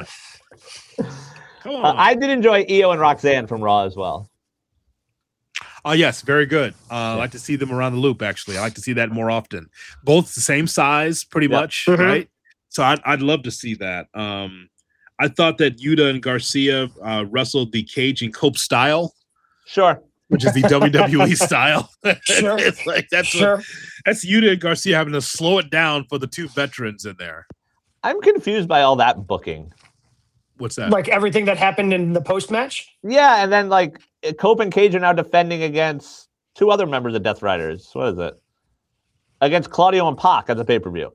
S3: Uh, I did enjoy Io and Roxanne from Raw as well.
S2: Oh, uh, yes, very good. Uh, yeah. I like to see them around the loop, actually. I like to see that more often. Both the same size, pretty yep. much, mm-hmm. right? So I'd, I'd love to see that. Um, I thought that Yuta and Garcia uh, wrestled the Cage and Cope style.
S3: Sure.
S2: Which is the W W E style.
S1: Sure.
S2: It's like that's
S1: sure.
S2: what, that's Yuta and Garcia having to slow it down for the two veterans in there.
S3: I'm confused by all that booking.
S2: What's that?
S1: Like everything that happened in the post match.
S3: Yeah, and then like Cope and Cage are now defending against two other members of Death Riders. What is it? Against Claudio and Pac at the pay per view.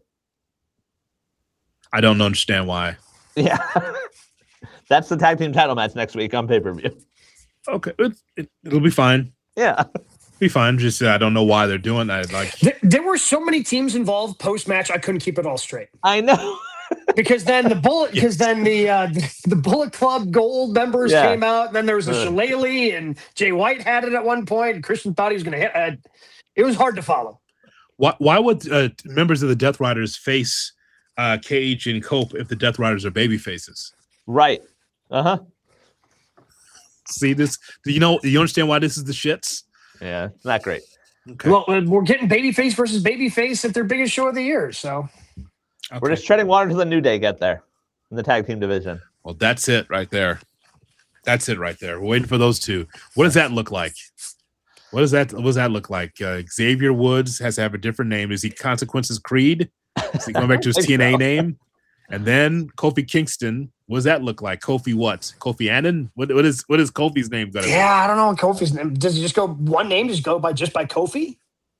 S2: I don't understand why.
S3: Yeah, that's the tag team title match next week on pay per view.
S2: Okay, it, it, it'll be fine.
S3: Yeah,
S2: be fine. Just uh, I don't know why they're doing that. Like
S1: Th- there were so many teams involved post match, I couldn't keep it all straight.
S3: I know.
S1: Because then the bullet, because
S2: Yes.
S1: then the uh, the Bullet Club Gold members
S3: Yeah.
S1: came out, and then there was a
S3: Ugh.
S1: shillelagh, and Jay White had it at one point. And Christian thought he was going to hit. Uh, it was hard to follow.
S2: why? Why would uh, members of the Death Riders face uh, Cage and Cope if the Death Riders are baby faces?
S3: Right. Uh huh.
S2: See this? Do you know? Do you understand why this is the shits?
S3: Yeah, not great.
S2: Okay.
S1: Well, uh, we're getting babyface versus babyface at their biggest show of the year. So
S2: okay.
S3: We're just treading water till the New Day get there in the tag team division.
S2: Well, that's it right there. That's it right there. We're waiting for those two. What does that look like? What does that what does that look like? Uh, Xavier Woods has to have a different name. Is he Consequences Creed? Is he going back to his
S3: I think
S2: T N A
S3: so.
S2: name? And then Kofi Kingston. What does that look like? Kofi what? Kofi Annan? What what is what is Kofi's name gonna be?
S1: yeah, I don't know what Kofi's name. Does he just go one name? Just go by just by Kofi?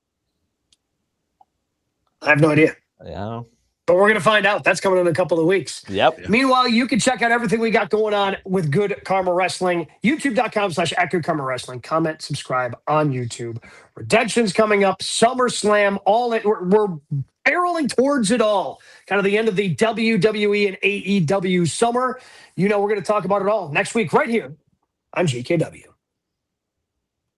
S1: I have no idea.
S3: Yeah.
S1: But we're going to find out. That's coming in a couple of weeks.
S3: Yep.
S2: Yeah.
S1: Meanwhile, you can check out everything we got going on with Good Karma Wrestling. YouTube.com slash at Good Karma Wrestling. Comment, subscribe on YouTube. Redemption's coming up. SummerSlam. All it, we're, we're barreling towards it all. Kind of the end of the W W E and A E W summer. You know, we're going to talk about it all next week right here on G K W.